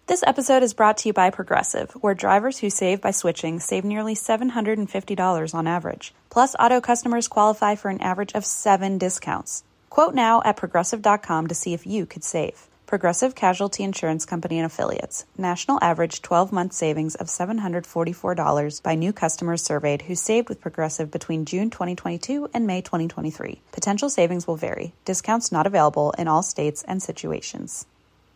This episode is brought to you by Progressive, where drivers who save by switching save nearly $750 on average. Plus, auto customers qualify for an average of 7 discounts. Quote now at Progressive.com to see if you could save. Progressive Casualty Insurance Company and Affiliates. National average 12-month savings of $744 by new customers surveyed who saved with Progressive between June 2022 and May 2023. Potential savings will vary. Discounts not available in all states and situations.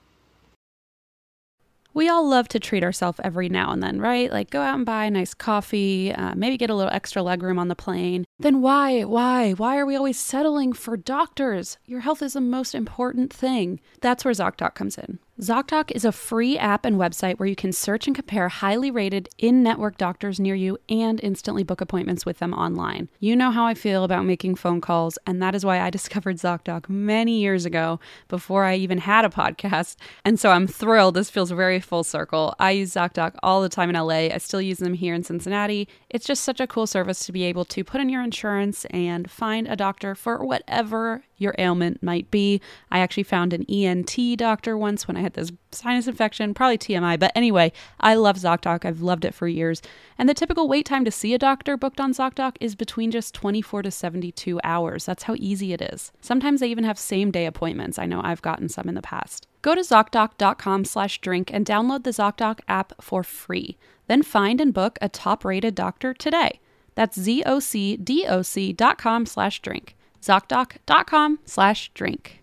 We all love to treat ourselves every now and then, right? Like go out and buy a nice coffee, maybe get a little extra legroom on the plane. Then why are we always settling for doctors? Your health is the most important thing. That's where ZocDoc comes in. ZocDoc is a free app and website where you can search and compare highly rated in-network doctors near you and instantly book appointments with them online. You know how I feel about making phone calls, and that is why I discovered ZocDoc many years ago before I even had a podcast. And so I'm thrilled. This feels very full circle. I use ZocDoc all the time in LA. I still use them here in Cincinnati. It's just such a cool service to be able to put in your insurance and find a doctor for whatever your ailment might be. I actually found an ENT doctor once when I had this sinus infection, probably TMI, but anyway, I love ZocDoc. I've loved it for years. And the typical wait time to see a doctor booked on ZocDoc is between just 24 to 72 hours. That's how easy it is. Sometimes they even have same-day appointments. I know I've gotten some in the past. Go to ZocDoc.com/drink and download the ZocDoc app for free. Then find and book a top-rated doctor today. That's ZocDoc.com/drink. ZocDoc.com/drink.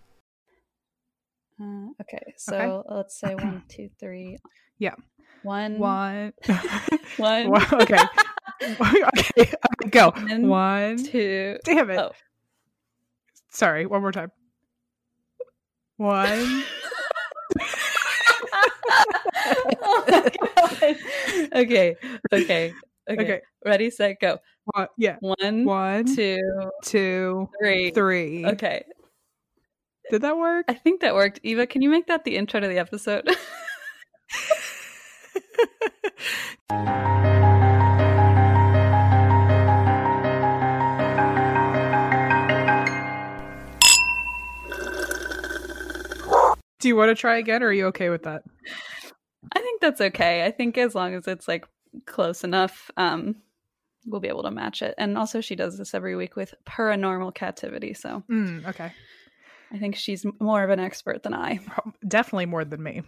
Okay, so let's say 1, 2, 3. Yeah. One. One. Okay. Okay. Go. 1, 2. Damn it. Oh. Sorry. One more time. 1. Oh my God. Okay. Ready, set, go. Yeah. 1, 2, 3. Okay. Did that work? I think that worked. Eva, can you make that the intro to the episode? Do you want to try again, or are you okay with that? I think that's okay. I think as long as it's like close enough, we'll be able to match it. And also she does this every week with Paranormal Captivity, so okay. I think she's more of an expert than I. Definitely more than me.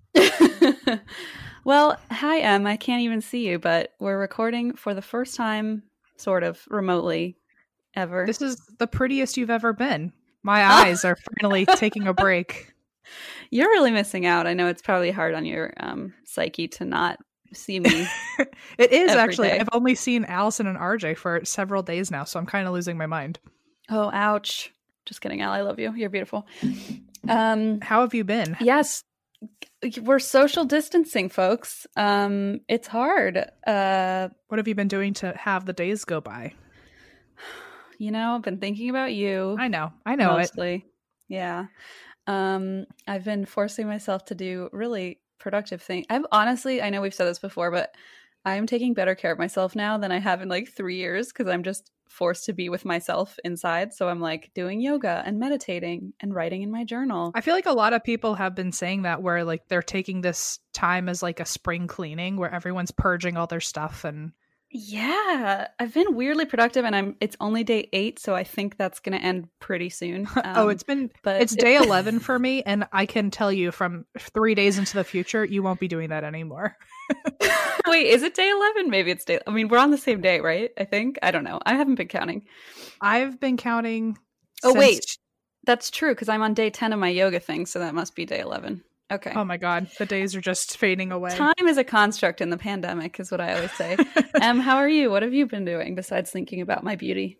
Well, hi, Em. I can't even see you, but we're recording for the first time, sort of remotely, ever. This is the prettiest you've ever been. My eyes are finally taking a break. You're really missing out. I know it's probably hard on your psyche to not see me. It is actually. Day. I've only seen Allison and RJ for several days now, so I'm kind of losing my mind. Oh, ouch. Just kidding, Al. I love you. You're beautiful. How have you been? Yes. We're social distancing, folks. It's hard. What have you been doing to have the days go by? You know, I've been thinking about you. I know mostly. it. Yeah. I've been forcing myself to do really productive things. I know we've said this before, but I'm taking better care of myself now than I have in like 3 years because I'm just forced to be with myself inside. So I'm like doing yoga and meditating and writing in my journal. I feel like a lot of people have been saying that, where like they're taking this time as like a spring cleaning where everyone's purging all their stuff. And yeah, I've been weirdly productive, and it's only day 8, so I think that's going to end pretty soon. It's day 11 for me, and I can tell you from 3 days into the future, you won't be doing that anymore. Wait, is it day 11? Maybe it's day. I mean, we're on the same day, right? I think. I don't know. I haven't been counting. I've been counting. Wait, that's true because I'm on day 10 of my yoga thing, so that must be day 11. Okay. Oh my God, the days are just fading away. Time is a construct in the pandemic, is what I always say. How are you? What have you been doing besides thinking about my beauty?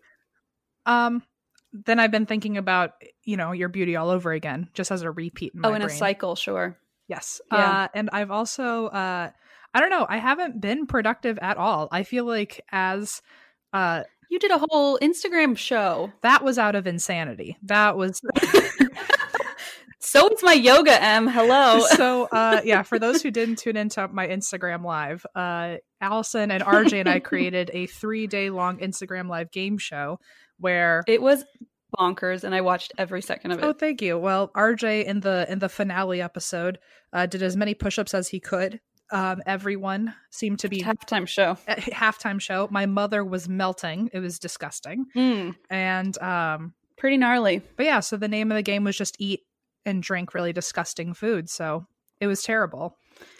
Then I've been thinking about, your beauty all over again, just as a repeat in my brain. A cycle, sure. Yes. Yeah. And I've also, I don't know, I haven't been productive at all. I feel like you did a whole Instagram show. That was out of insanity. That was... So it's my yoga, Em. Hello. So, for those who didn't tune into my Instagram Live, Allison and RJ and I created a 3-day long Instagram Live game show where... It was bonkers, and I watched every second of it. Oh, thank you. Well, RJ in the finale episode did as many push-ups as he could. Everyone seemed to be halftime show. Halftime show. My mother was melting. It was disgusting. And pretty gnarly. But yeah, so the name of the game was just eat and drink really disgusting food. So it was terrible.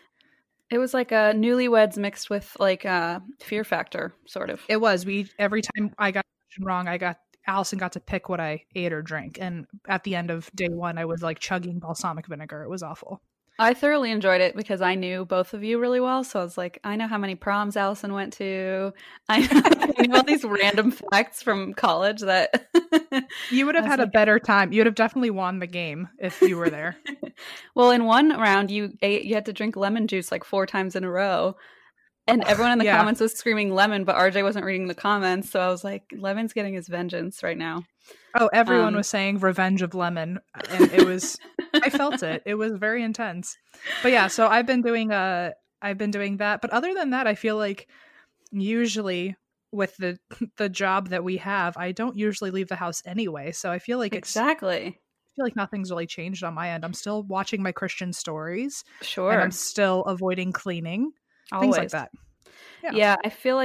It was like a Newlyweds mixed with like a Fear Factor, sort of. It was. Every time I got it wrong, Allison got to pick what I ate or drank. And at the end of day one, I was like chugging balsamic vinegar. It was awful. I thoroughly enjoyed it because I knew both of you really well. So I was like, I know how many proms Allison went to. I know all these random facts from college that you would have had a better time. You would have definitely won the game if you were there. Well, in one round, you had to drink lemon juice like 4 times in a row. And everyone in the comments was screaming lemon, but RJ wasn't reading the comments. So I was like, Lemon's getting his vengeance right now. Oh, everyone was saying revenge of lemon. And it was, I felt it. It was very intense. But yeah, so I've been doing that. But other than that, I feel like usually with the job that we have, I don't usually leave the house anyway. So I feel like exactly. I feel like nothing's really changed on my end. I'm still watching my Christian stories. Sure. And I'm still avoiding cleaning. Always. Things like that. Yeah, I feel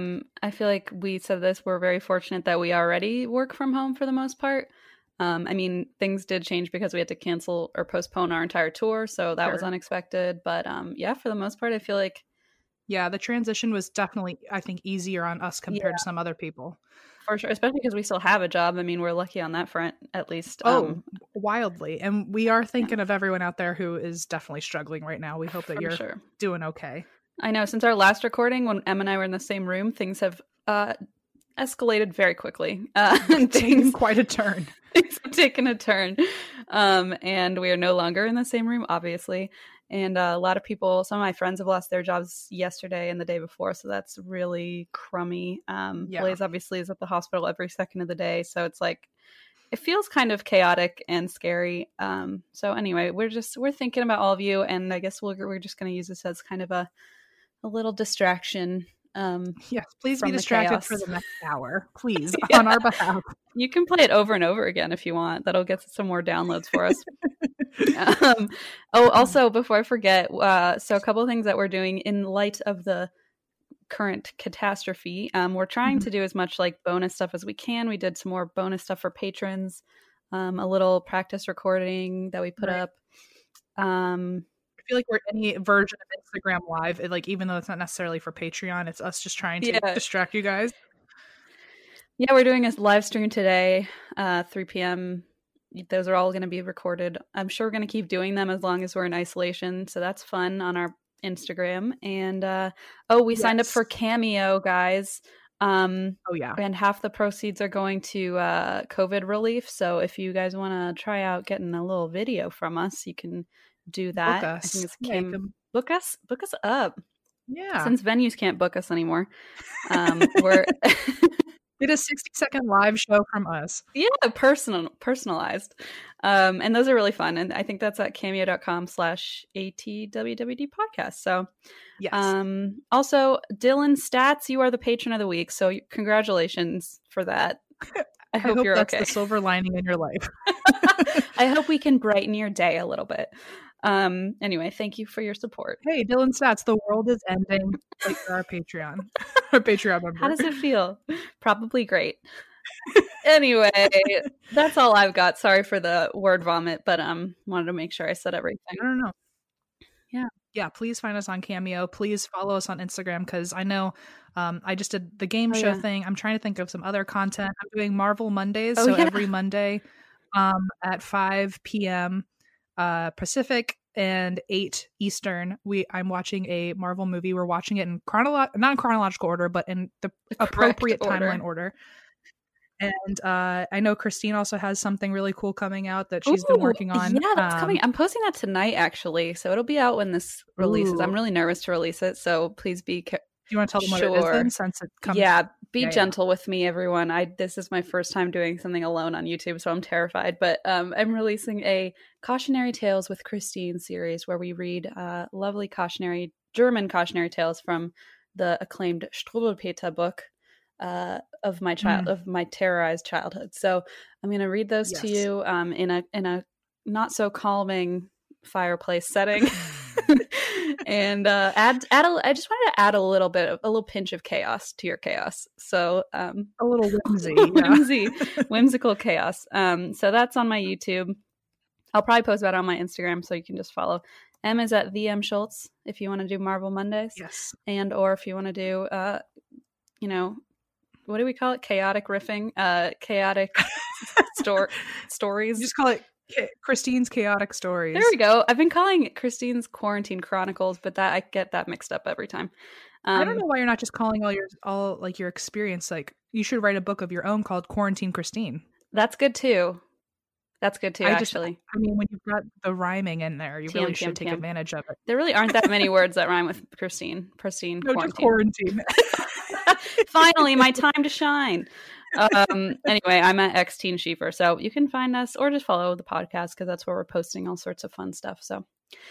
like we said this. We're very fortunate that we already work from home for the most part. I mean, things did change because we had to cancel or postpone our entire tour, so that was unexpected. But yeah, for the most part, I feel like the transition was definitely, I think, easier on us compared to some other people. For sure, especially because we still have a job. I mean, we're lucky on that front, at least. Wildly. And we are thinking of everyone out there who is definitely struggling right now. We hope that you're doing okay. I know. Since our last recording, when Em and I were in the same room, things have escalated very quickly. Taken quite a turn. Things have taken a turn. And we are no longer in the same room, obviously. And a lot of people, some of my friends have lost their jobs yesterday and the day before. So that's really crummy. Blaze obviously is at the hospital every second of the day. So it's like, it feels kind of chaotic and scary. So anyway, we're thinking about all of you. And I guess we're just going to use this as kind of a little distraction. Yes, please be distracted for the next hour, please, on our behalf. You can play it over and over again if you want. That'll get some more downloads for us. Also, before I forget, so a couple of things that we're doing in light of the current catastrophe. We're trying to do as much like bonus stuff as we can. We did some more bonus stuff for patrons, a little practice recording that we put up. I feel like we're any version of Instagram Live, like even though it's not necessarily for Patreon, it's us just trying to distract you guys. Yeah, we're doing a live stream today, 3 p.m. Those are all going to be recorded. I'm sure we're going to keep doing them as long as we're in isolation. So that's fun on our Instagram. And we signed up for Cameo, guys. And half the proceeds are going to COVID relief. So if you guys want to try out getting a little video from us, you can do that. I think it's book us up. Yeah. Since venues can't book us anymore. We're did a 60-second live show from us. Yeah, personalized. And those are really fun. And I think that's at cameo.com/ATWWD podcast. So yes. Also, Dylan Stats, you are the patron of the week. So congratulations for that. I hope you're that's okay. The silver lining in your life. I hope we can brighten your day a little bit. Anyway, thank you for your support. Hey, Dylan Stats, the world is ending. Like for our Patreon. Our Patreon member. How does it feel? Probably great. Anyway, that's all I've got. Sorry for the word vomit, but wanted to make sure I said everything. No. Yeah, please find us on Cameo. Please follow us on Instagram because I know I just did the game show thing. I'm trying to think of some other content. I'm doing Marvel Mondays, every Monday at 5 p.m. Pacific and 8 Eastern. I'm watching a Marvel movie. We're watching it in not in chronological order, but in the appropriate timeline order. And I know Christine also has something really cool coming out that she's been working on. Yeah, that's coming. I'm posting that tonight, actually. So it'll be out when this releases. I'm really nervous to release it. So please be careful. Do you want to tell them what it is then, since it comes? Yeah, be gentle with me, everyone. This is my first time doing something alone on YouTube, so I'm terrified. But I'm releasing a Cautionary Tales with Christine series where we read lovely German cautionary tales from the acclaimed Struwwelpeter book. of my of my terrorized childhood. So I'm going to read those to you in a not so calming fireplace setting. And I just wanted to add a little pinch of chaos to your chaos. So a little whimsy, whimsical chaos. So that's on my YouTube. I'll probably post about it on my Instagram, so you can just follow. M is at the M Schultz if you want to do Marvel Mondays. Yes. And or if you want to do what do we call it? Chaotic riffing, chaotic stories. You just call it Christine's Chaotic Stories. There we go. I've been calling it Christine's Quarantine Chronicles, but I get that mixed up every time. I don't know why you're not just calling all your experience. Like, you should write a book of your own called Quarantine Christine. That's good too. Actually. I mean, when you've got the rhyming in there, you really should take advantage of it. There really aren't that many words that rhyme with Christine. No, just quarantine. Finally, my time to shine. Anyway, I'm at X-Teen Schiefer, so you can find us or just follow the podcast because that's where we're posting all sorts of fun stuff. So,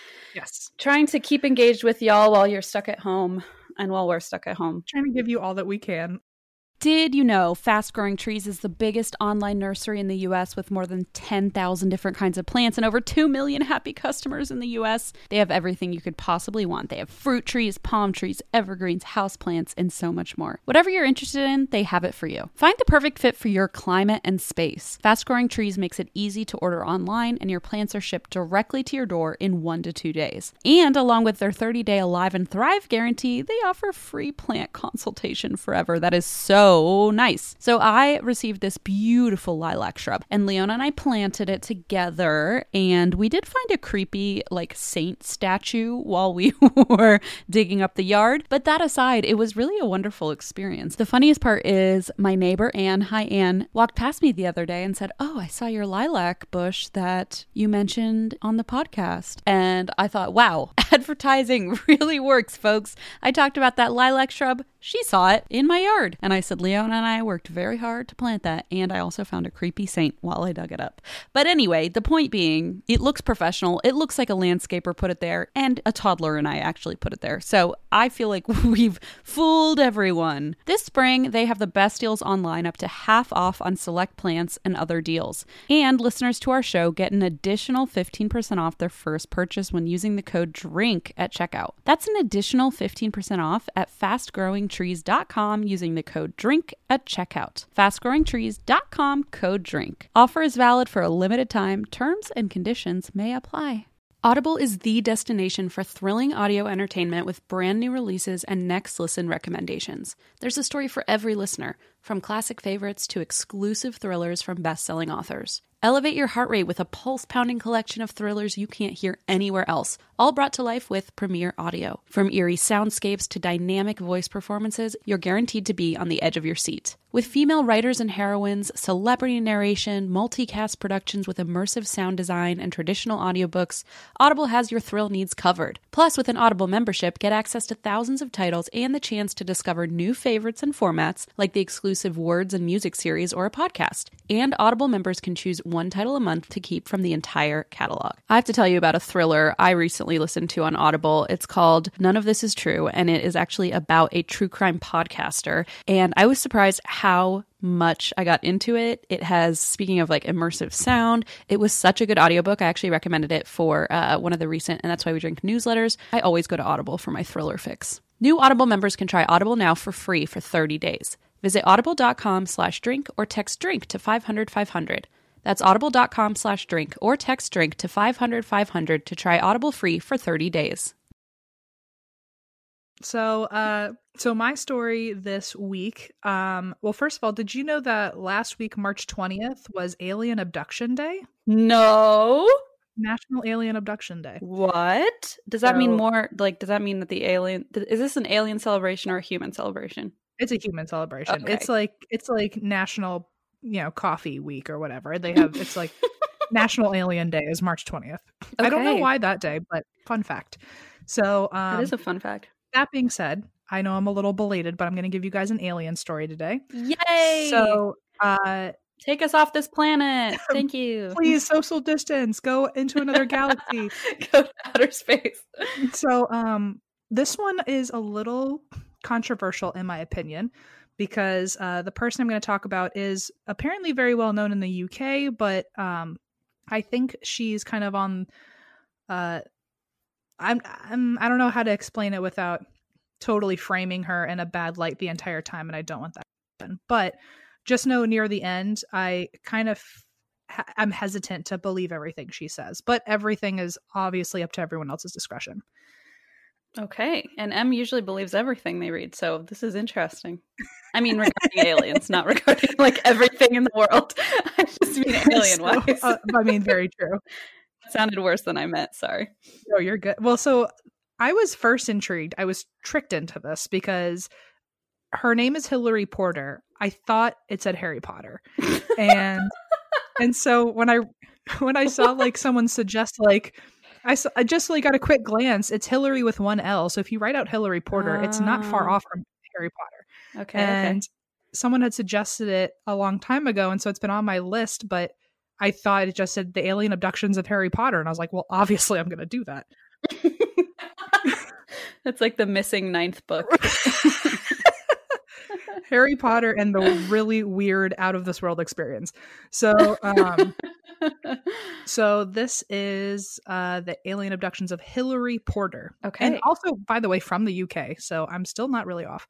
yes, trying to keep engaged with y'all while you're stuck at home and while we're stuck at home. Trying to give you all that we can. Did you know Fast Growing Trees is the biggest online nursery in the U.S. with more than 10,000 different kinds of plants and over 2 million happy customers in the U.S.? They have everything you could possibly want. They have fruit trees, palm trees, evergreens, houseplants, and so much more. Whatever you're interested in, they have it for you. Find the perfect fit for your climate and space. Fast Growing Trees makes it easy to order online, and your plants are shipped directly to your door in 1 to 2 days. And along with their 30-day Alive and Thrive guarantee, they offer free plant consultation forever. That is so nice. So I received this beautiful lilac shrub, and Leona and I planted it together, and we did find a creepy saint statue while we were digging up the yard. But that aside, it was really a wonderful experience. The funniest part is my neighbor Anne, hi Anne, walked past me the other day and said, "Oh, I saw your lilac bush that you mentioned on the podcast." And I thought, wow, advertising really works, folks. I talked about that lilac shrub. She saw it in my yard. And I said, Leona and I worked very hard to plant that. And I also found a creepy saint while I dug it up. But anyway, the point being, it looks professional. It looks like a landscaper put it there. And a toddler and I actually put it there. So I feel like we've fooled everyone. This spring, they have the best deals online, up to half off on select plants and other deals. And listeners to our show get an additional 15% off their first purchase when using the code DRINK at checkout. That's an additional 15% off at fastgrowingtrees.com using the code DRINK at checkout. Fastgrowingtrees.com, code DRINK. Offer is valid for a limited time. Terms and conditions may apply. Audible is the destination for thrilling audio entertainment with brand new releases and next listen recommendations. There's a story for every listener, from classic favorites to exclusive thrillers from best-selling authors. Elevate your heart rate with a pulse-pounding collection of thrillers you can't hear anywhere else, all brought to life with Premiere Audio. From eerie soundscapes to dynamic voice performances, you're guaranteed to be on the edge of your seat. With female writers and heroines, celebrity narration, multicast productions with immersive sound design, and traditional audiobooks, Audible has your thrill needs covered. Plus, with an Audible membership, get access to thousands of titles and the chance to discover new favorites and formats like the exclusive Words and Music series or a podcast. And Audible members can choose one title a month to keep from the entire catalog. I have to tell you about a thriller I recently listened to on Audible. It's called None of This Is True, and it is actually about a true crime podcaster. And I was surprised how much I got into it. It has, speaking of immersive sound, it was such a good audiobook. I actually recommended it for one of the recent And That's Why We Drink newsletters. I always go to Audible for my thriller fix. New Audible members can try Audible now for free for 30 days. Visit audible.com/drink or text drink to 500-500. That's audible.com/drink or text drink to 500-500 to try Audible free for 30 days. So my story this week, well, first of all, did you know that last week, March 20th, was Alien Abduction Day? No. National Alien Abduction Day. What? Does that mean more, does that mean that the alien, is this an alien celebration or a human celebration? It's a human celebration. Okay. It's like National, Coffee Week or whatever. They have, it's like National Alien Day is March 20th. Okay. I don't know why that day, but fun fact. So that is a fun fact. That being said, I know I'm a little belated, but I'm going to give you guys an alien story today. Yay! So, take us off this planet. Thank you. Please, social distance. Go into another galaxy. Go to outer space. So, this one is a little controversial in my opinion, because the person I'm going to talk about is apparently very well known in the UK, but I think she's kind of on. I don't know how to explain it without totally framing her in a bad light the entire time, and I don't want that to happen. But just know near the end, I kind of I'm hesitant to believe everything she says, but everything is obviously up to everyone else's discretion. Okay. And M usually believes everything they read, so this is interesting. I mean, regarding aliens, not regarding like everything in the world. I just mean alien-wise. I mean, very true. It sounded worse than I meant. Sorry. No, you're good. Well, so I was first intrigued. I was tricked into this because her name is Hillary Porter. I thought it said Harry Potter, and so when I saw like someone suggest like. I just like got a quick glance. It's Hillary with one L. So if you write out Hillary Porter, it's not far off from Harry Potter. Okay. And someone had suggested it a long time ago. And so it's been on my list, but I thought it just said the alien abductions of Harry Potter. And I was like, well, obviously I'm going to do that. That's like the missing 9th book. Harry Potter and the really weird out of this world experience. So, so this is the alien abductions of Hillary Porter. Okay. And also, by the way, from the UK. So I'm still not really off.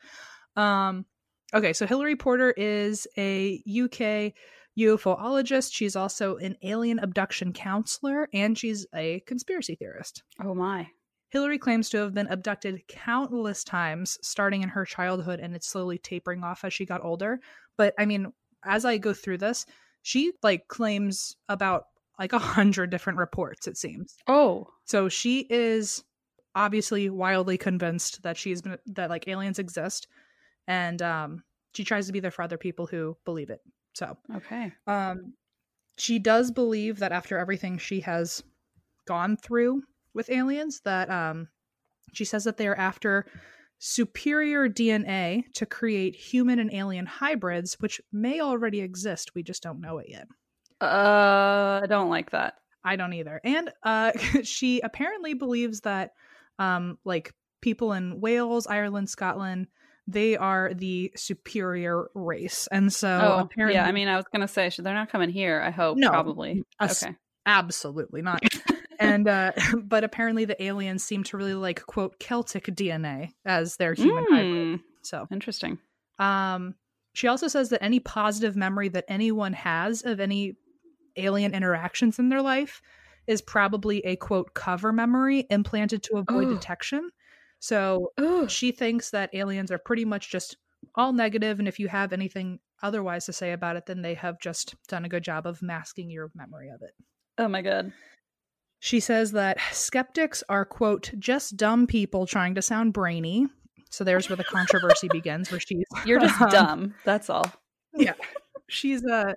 Okay. So Hillary Porter is a UK UFOologist. She's also an alien abduction counselor, and she's a conspiracy theorist. Oh my. Hillary claims to have been abducted countless times, starting in her childhood, and it's slowly tapering off as she got older. But I mean, as I go through this, she like claims about like 100 different reports, it seems. Oh. So she is obviously wildly convinced that that like aliens exist, and she tries to be there for other people who believe it. So okay. She does believe that after everything she has gone through with aliens, that she says that they are after superior DNA to create human and alien hybrids, which may already exist. We just don't know it yet. I don't like that. I don't either. And she apparently believes that like people in Wales, Ireland, Scotland, they are the superior race. And so apparently, yeah, I mean, I was going to say, they're not coming here, I hope. No, probably. Okay. Absolutely not. And but apparently the aliens seem to really like, quote, Celtic DNA as their human hybrid. So interesting. She also says that any positive memory that anyone has of any alien interactions in their life is probably a, quote, cover memory implanted to avoid detection. So she thinks that aliens are pretty much just all negative, and if you have anything otherwise to say about it, then they have just done a good job of masking your memory of it. Oh my God. She says that skeptics are, quote, just dumb people trying to sound brainy. So there's where the controversy begins, where she's... You're just dumb. That's all. Yeah. She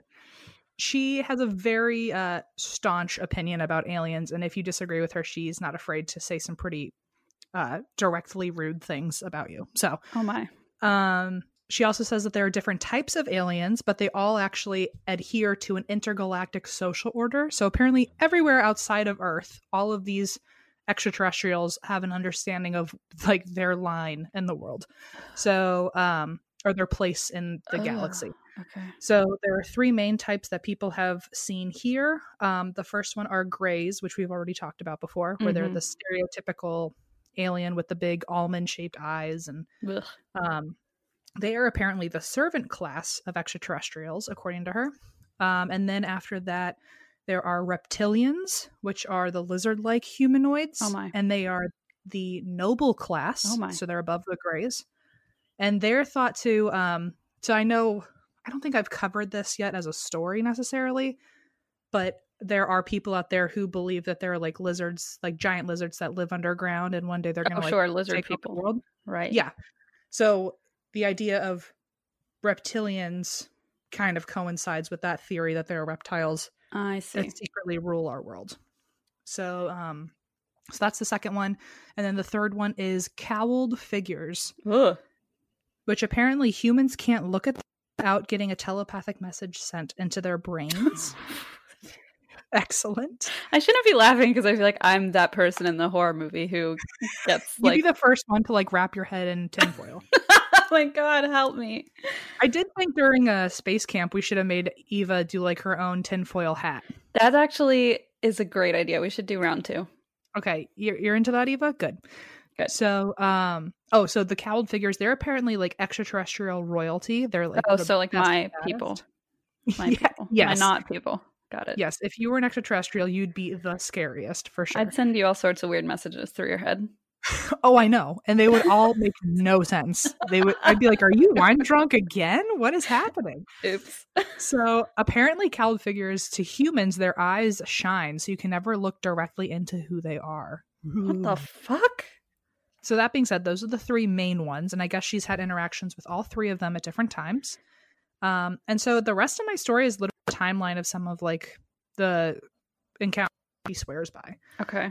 has a very staunch opinion about aliens. And if you disagree with her, she's not afraid to say some pretty directly rude things about you. So... Oh my. She also says that there are different types of aliens, but they all actually adhere to an intergalactic social order. So apparently everywhere outside of Earth, all of these extraterrestrials have an understanding of like their line in the world. So, or their place in the galaxy. Okay. So there are 3 main types that people have seen here. The first one are grays, which we've already talked about before, where they're the stereotypical alien with the big almond-shaped eyes. And they are apparently the servant class of extraterrestrials, according to her. And then after that, there are reptilians, which are the lizard-like humanoids. Oh my. And they are the noble class. Oh my. So they're above the grays. And they're thought to... so I don't think I've covered this yet as a story necessarily, but there are people out there who believe that there are like lizards, like giant lizards that live underground, and one day they're going to lizard take people. over the world. Right. Yeah. So the idea of reptilians kind of coincides with that theory that there are reptiles I see. that secretly rule our world. So so that's the second one. And then the third one is cowled figures, which apparently humans can't look at without getting a telepathic message sent into their brains. Excellent. I shouldn't be laughing because I feel like I'm that person in the horror movie who gets like... You'd be the first one to like wrap your head in tinfoil. my God, help me. I did think during a space camp we should have made Eva do like her own tinfoil hat. That actually is a great idea. We should do round 2. Okay, you're into that, Eva? Good. So, so the cowled figures, they're apparently like extraterrestrial royalty. They're like so like my people. My people. Yes. My not people. Got it. Yes, if you were an extraterrestrial, you'd be the scariest for sure. I'd send you all sorts of weird messages through your head. Oh, I know. And they would all make no sense. I'd be like, are you wine drunk again? What is happening? Oops. So apparently cowled figures, to humans, their eyes shine, so you can never look directly into who they are. What the fuck? So that being said, those are the 3 main ones. And I guess she's had interactions with all 3 of them at different times. And so the rest of my story is literally a timeline of some of like the encounters she swears by. Okay.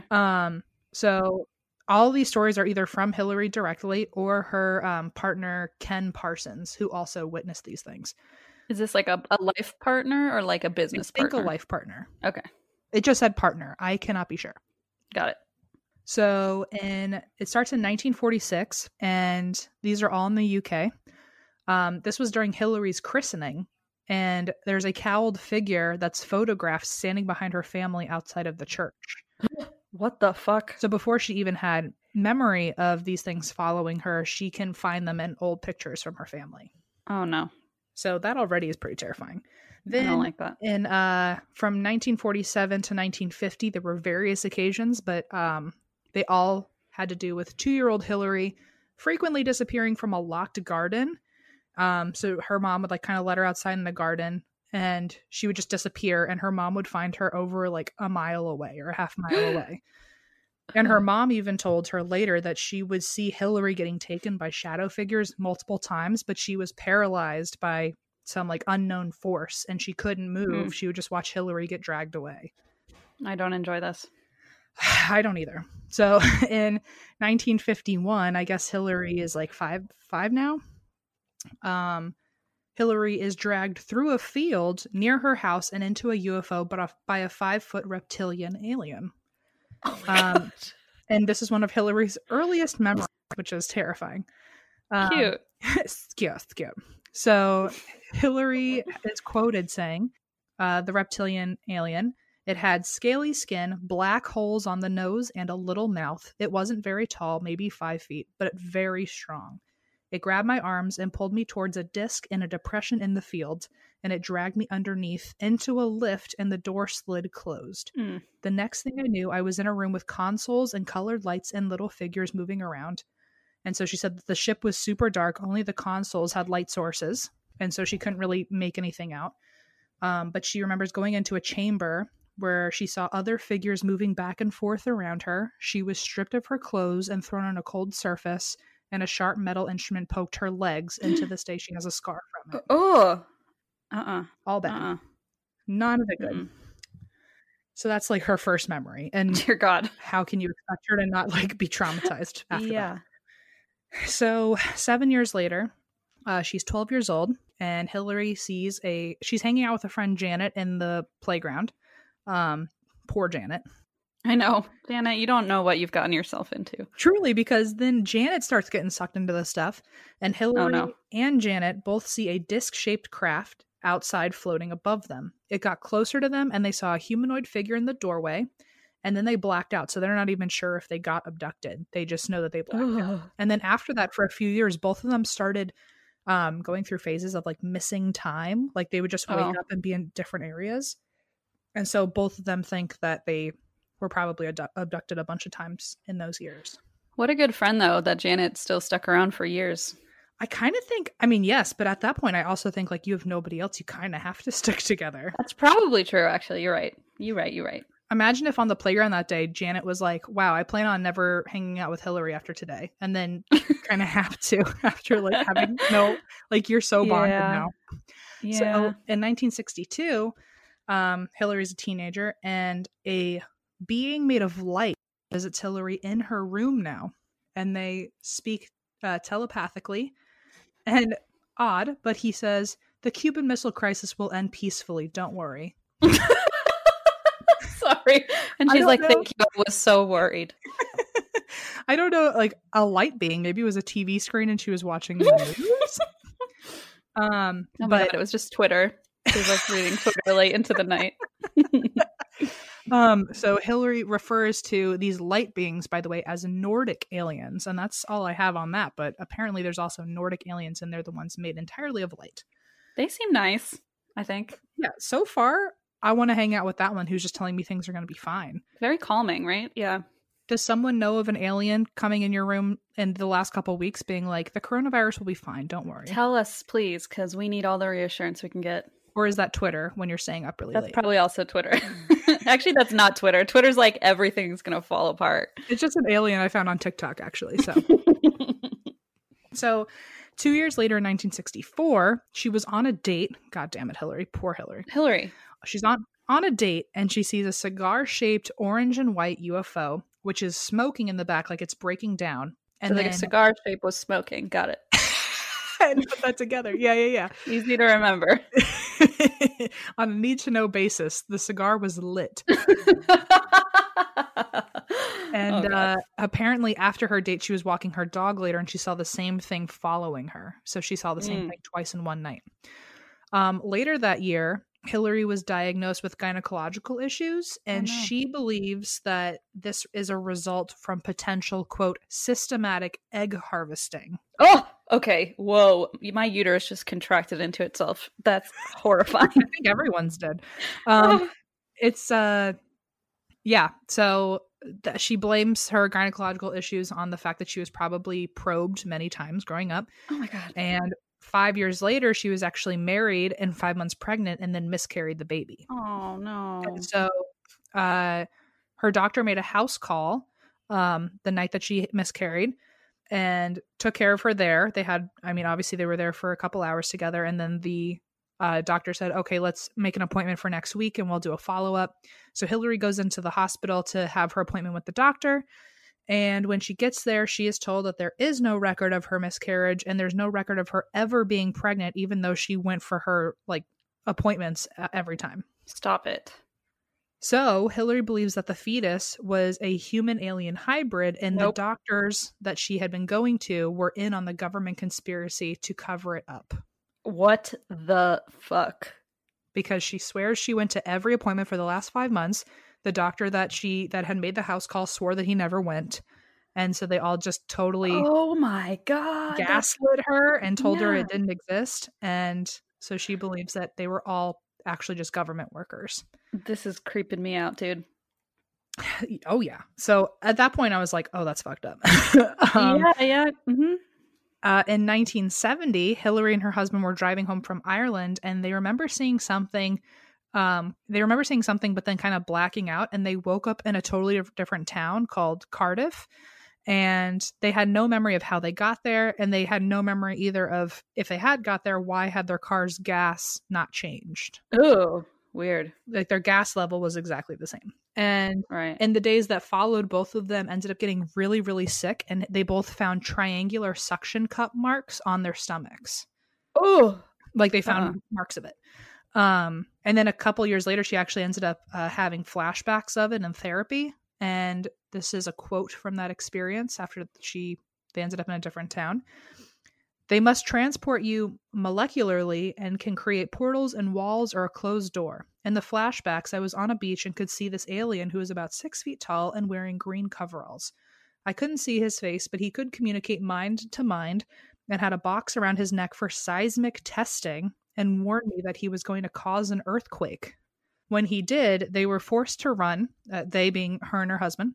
So all these stories are either from Hillary directly or her partner, Ken Parsons, who also witnessed these things. Is this like a life partner or like a business partner? A life partner. Okay. It just said partner. I cannot be sure. Got it. So it starts in 1946, and these are all in the UK. This was during Hillary's christening, and there's a cowled figure that's photographed standing behind her family outside of the church. What the fuck? So before she even had memory of these things following her, she can find them in old pictures from her family. Oh no. So that already is pretty terrifying. Then I don't like that. From 1947 to 1950, there were various occasions, but they all had to do with 2-year-old Hillary frequently disappearing from a locked garden. So her mom would like kind of let her outside in the garden, and she would just disappear, and her mom would find her over like a mile away or a half mile away. And her mom even told her later that she would see Hillary getting taken by shadow figures multiple times, but she was paralyzed by some like unknown force and she couldn't move. She would just watch Hillary get dragged away. I don't enjoy this. I don't either. So in 1951, I guess Hillary is like five now. Hillary is dragged through a field near her house and into a UFO, but by a 5-foot reptilian alien. Oh my God. And this is one of Hillary's earliest memories, which is terrifying. Cute. Cute. So Hillary is quoted saying, the reptilian alien, it had scaly skin, black holes on the nose, and a little mouth. It wasn't very tall, maybe 5 feet, but very strong. It grabbed my arms and pulled me towards a disc in a depression in the field, and it dragged me underneath into a lift, and the door slid closed. The next thing I knew, I was in a room with consoles and colored lights and little figures moving around. And so she said that the ship was super dark. Only the consoles had light sources, and so she couldn't really make anything out. But she remembers going into a chamber where she saw other figures moving back and forth around her. She was stripped of her clothes and thrown on a cold surface, and a sharp metal instrument poked her legs. And to this day, she has a scar from it. Oh, all bad. None of it good. So that's like her first memory. And dear God, how can you expect her to not like be traumatized after that? So 7 years later, she's 12 years old, and Hillary sees she's hanging out with a friend, Janet, in the playground. Poor Janet. I know. Janet, you don't know what you've gotten yourself into. Truly, because then Janet starts getting sucked into this stuff, and Hillary and Janet both see a disc-shaped craft outside floating above them. It got closer to them, and they saw a humanoid figure in the doorway, and then they blacked out, so they're not even sure if they got abducted. They just know that they blacked out. And then after that, for a few years, both of them started going through phases of like missing time. Like they would just wake up and be in different areas. And so both of them think that they were probably abducted a bunch of times in those years. What a good friend, though, that Janet still stuck around for years. I kind of think, I mean, yes, but at that point, I also think like you have nobody else. You kind of have to stick together. That's probably true, actually. You're right. You're right. Imagine if on the playground that day, Janet was like, wow, I plan on never hanging out with Hillary after today. And then kind of have to after like having you're so bonded now. Yeah. So in 1962, Hillary's a teenager, and a being made of light visits Hillary in her room now. And they speak telepathically. And odd, but he says, the Cuban Missile Crisis will end peacefully. Don't worry. Sorry. And she's like, thank you. I was so worried. I don't know, like a light being. Maybe it was a TV screen and she was watching the news. Oh my but God, it was just Twitter. She was like reading Twitter late into the night. So Hillary refers to these light beings, by the way, as Nordic aliens, and that's all I have on that. But apparently, there's also Nordic aliens, and they're the ones made entirely of light. They seem nice, I think. Yeah. So far, I want to hang out with that one who's just telling me things are going to be fine. Very calming, right? Yeah. Does someone know of an alien coming in your room in the last couple of weeks, being like, the coronavirus will be fine, don't worry? Tell us, please, because we need all the reassurance we can get. Or is that Twitter when you're staying up really late? That's probably also Twitter. Actually, that's not Twitter. Twitter's like everything's going to fall apart. It's just an alien I found on TikTok, actually. So 2 years later in 1964, she was on a date. God damn it, Hillary. Poor Hillary. She's on a date and she sees a cigar-shaped orange and white UFO, which is smoking in the back like it's breaking down. And so then like a cigar shape was smoking. Got it. And put that together. Yeah. Easy to remember. On a need-to-know basis, the cigar was lit. And apparently after her date, she was walking her dog later and she saw the same thing following her. So she saw the same thing twice in one night. Later that year, Hillary was diagnosed with gynecological issues, and she believes that this is a result from potential, quote, systematic egg harvesting. Oh, okay. Whoa. My uterus just contracted into itself. That's horrifying. I think everyone's did. It's, yeah. So she blames her gynecological issues on the fact that she was probably probed many times growing up. Oh my God. And 5 years later, she was actually married and 5 months pregnant and then miscarried the baby. Oh, no. And so her doctor made a house call the night that she miscarried and took care of her there. They had, obviously they were there for a couple hours together. And then the doctor said, okay, let's make an appointment for next week and we'll do a follow-up. So Hillary goes into the hospital to have her appointment with the doctor. And when she gets there, she is told that there is no record of her miscarriage and there's no record of her ever being pregnant, even though she went for her appointments every time. Stop it. So Hillary believes that the fetus was a human alien hybrid, and the doctors that she had been going to were in on the government conspiracy to cover it up. What the fuck? Because she swears she went to every appointment for the last 5 months. The doctor that had made the house call swore that he never went. And so they all just totally oh my God, gaslit her and told her it didn't exist. And so she believes that they were all actually just government workers. This is creeping me out, dude. Oh, yeah. So at that point, I was like, oh, that's fucked up. Yeah. Mm-hmm. In 1970, Hillary and her husband were driving home from Ireland, and they remember seeing something. But then kind of blacking out, and they woke up in a totally different town called Cardiff, and they had no memory of how they got there, and they had no memory either of if they had got there, why had their car's gas not changed? Oh, weird. Like their gas level was exactly the same. And right. in the days that followed, both of them ended up getting really, really sick, and they both found triangular suction cup marks on their stomachs. Oh, like they found marks of it. And then a couple years later, she actually ended up having flashbacks of it in therapy. And this is a quote from that experience after they ended up in a different town. They must transport you molecularly and can create portals and walls or a closed door. In the flashbacks, I was on a beach and could see this alien who was about 6 feet tall and wearing green coveralls. I couldn't see his face, but he could communicate mind to mind and had a box around his neck for seismic testing and warned me that he was going to cause an earthquake. When he did, they were forced to run, they being her and her husband.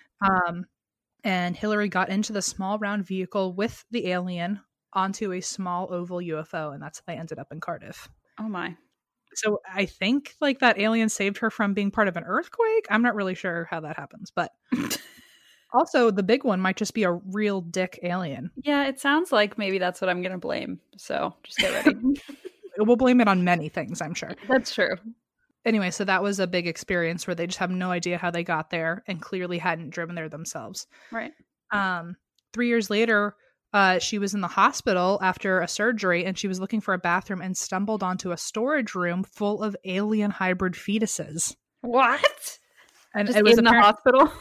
And Hillary got into the small round vehicle with the alien onto a small oval UFO, and that's how they ended up in Cardiff. Oh my. So I think that alien saved her from being part of an earthquake. I'm not really sure how that happens, but also the big one might just be a real dick alien. Yeah, it sounds like maybe that's what I'm going to blame. So just get ready. We'll blame it on many things, I'm sure. That's true. Anyway, so that was a big experience where they just have no idea how they got there and clearly hadn't driven there themselves. Right. 3 years later, she was in the hospital after a surgery, and she was looking for a bathroom and stumbled onto a storage room full of alien hybrid fetuses. What? And just it was in the hospital?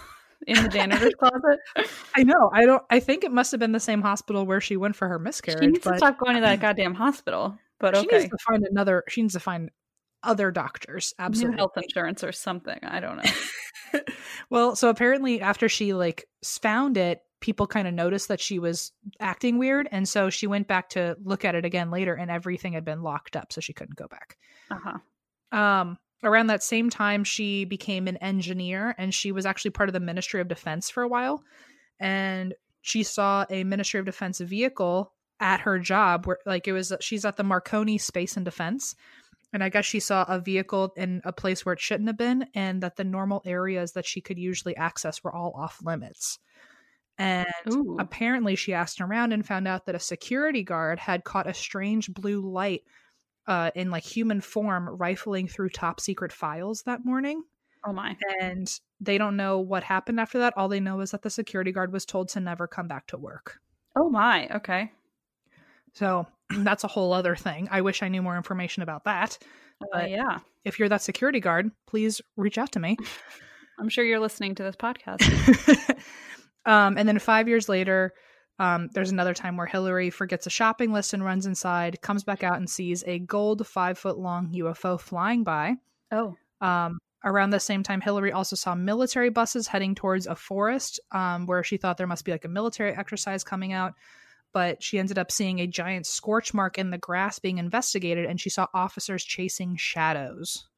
in the janitor's closet. I know. I think it must have been the same hospital where she went for her miscarriage. She needs to stop going to that goddamn hospital. But she needs to find other doctors. Absolutely. New health insurance or something. I don't know. Well, so apparently after she found it, people kind of noticed that she was acting weird. And so she went back to look at it again later, and everything had been locked up. So she couldn't go back. Around that same time, she became an engineer, and she was actually part of the Ministry of Defense for a while. And she saw a Ministry of Defense vehicle at her job where she's at the Marconi Space and Defense. And I guess she saw a vehicle in a place where it shouldn't have been, and that the normal areas that she could usually access were all off limits. And apparently she asked around and found out that a security guard had caught a strange blue light in human form rifling through top secret files that morning. Oh my. And they don't know what happened after that. All they know is that the security guard was told to never come back to work. Oh my. Okay. So that's a whole other thing. I wish I knew more information about that. But yeah. If you're that security guard, please reach out to me. I'm sure you're listening to this podcast. And then 5 years later, there's another time where Hillary forgets a shopping list and runs inside, comes back out and sees a gold 5-foot-long UFO flying by. Oh. Around the same time, Hillary also saw military buses heading towards a forest where she thought there must be a military exercise coming out. But she ended up seeing a giant scorch mark in the grass being investigated, and she saw officers chasing shadows.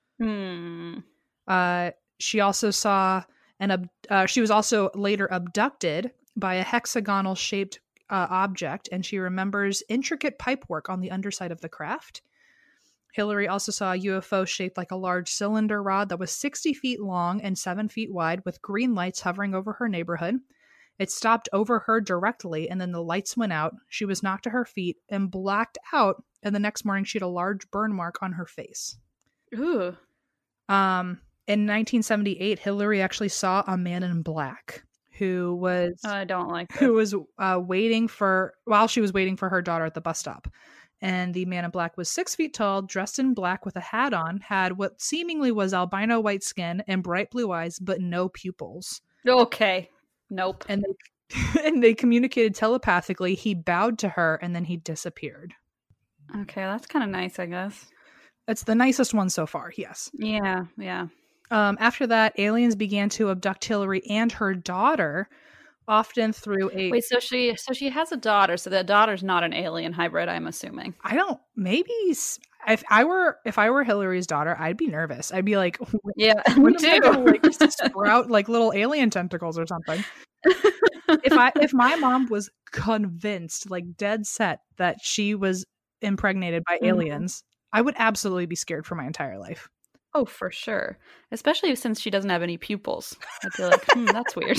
She also saw she was also later abducted by a hexagonal-shaped object, and she remembers intricate pipework on the underside of the craft. Hillary also saw a UFO shaped like a large cylinder rod that was 60 feet long and 7 feet wide, with green lights hovering over her neighborhood. It stopped over her directly, and then the lights went out. She was knocked to her feet and blacked out, and the next morning she had a large burn mark on her face. Ooh. In 1978, Hillary actually saw a man in black who was I don't like this. who was while she was waiting for her daughter at the bus stop. And the man in black was 6 feet tall, dressed in black with a hat on, had what seemingly was albino white skin and bright blue eyes, but no pupils. Okay. Nope. And they communicated telepathically. He bowed to her, and then he disappeared. Okay, that's kind of nice, I guess. It's the nicest one so far, yes. Yeah. After that, aliens began to abduct Hillary and her daughter, often through a... Wait, so she has a daughter, so the daughter's not an alien hybrid, I'm assuming. Maybe... If I were Hillary's daughter, I'd be nervous. I'd be like, yeah, me too. Sprout little alien tentacles or something. If my mom was convinced, dead set, that she was impregnated by aliens, I would absolutely be scared for my entire life. Oh, for sure. Especially since she doesn't have any pupils. I'd be like, that's weird.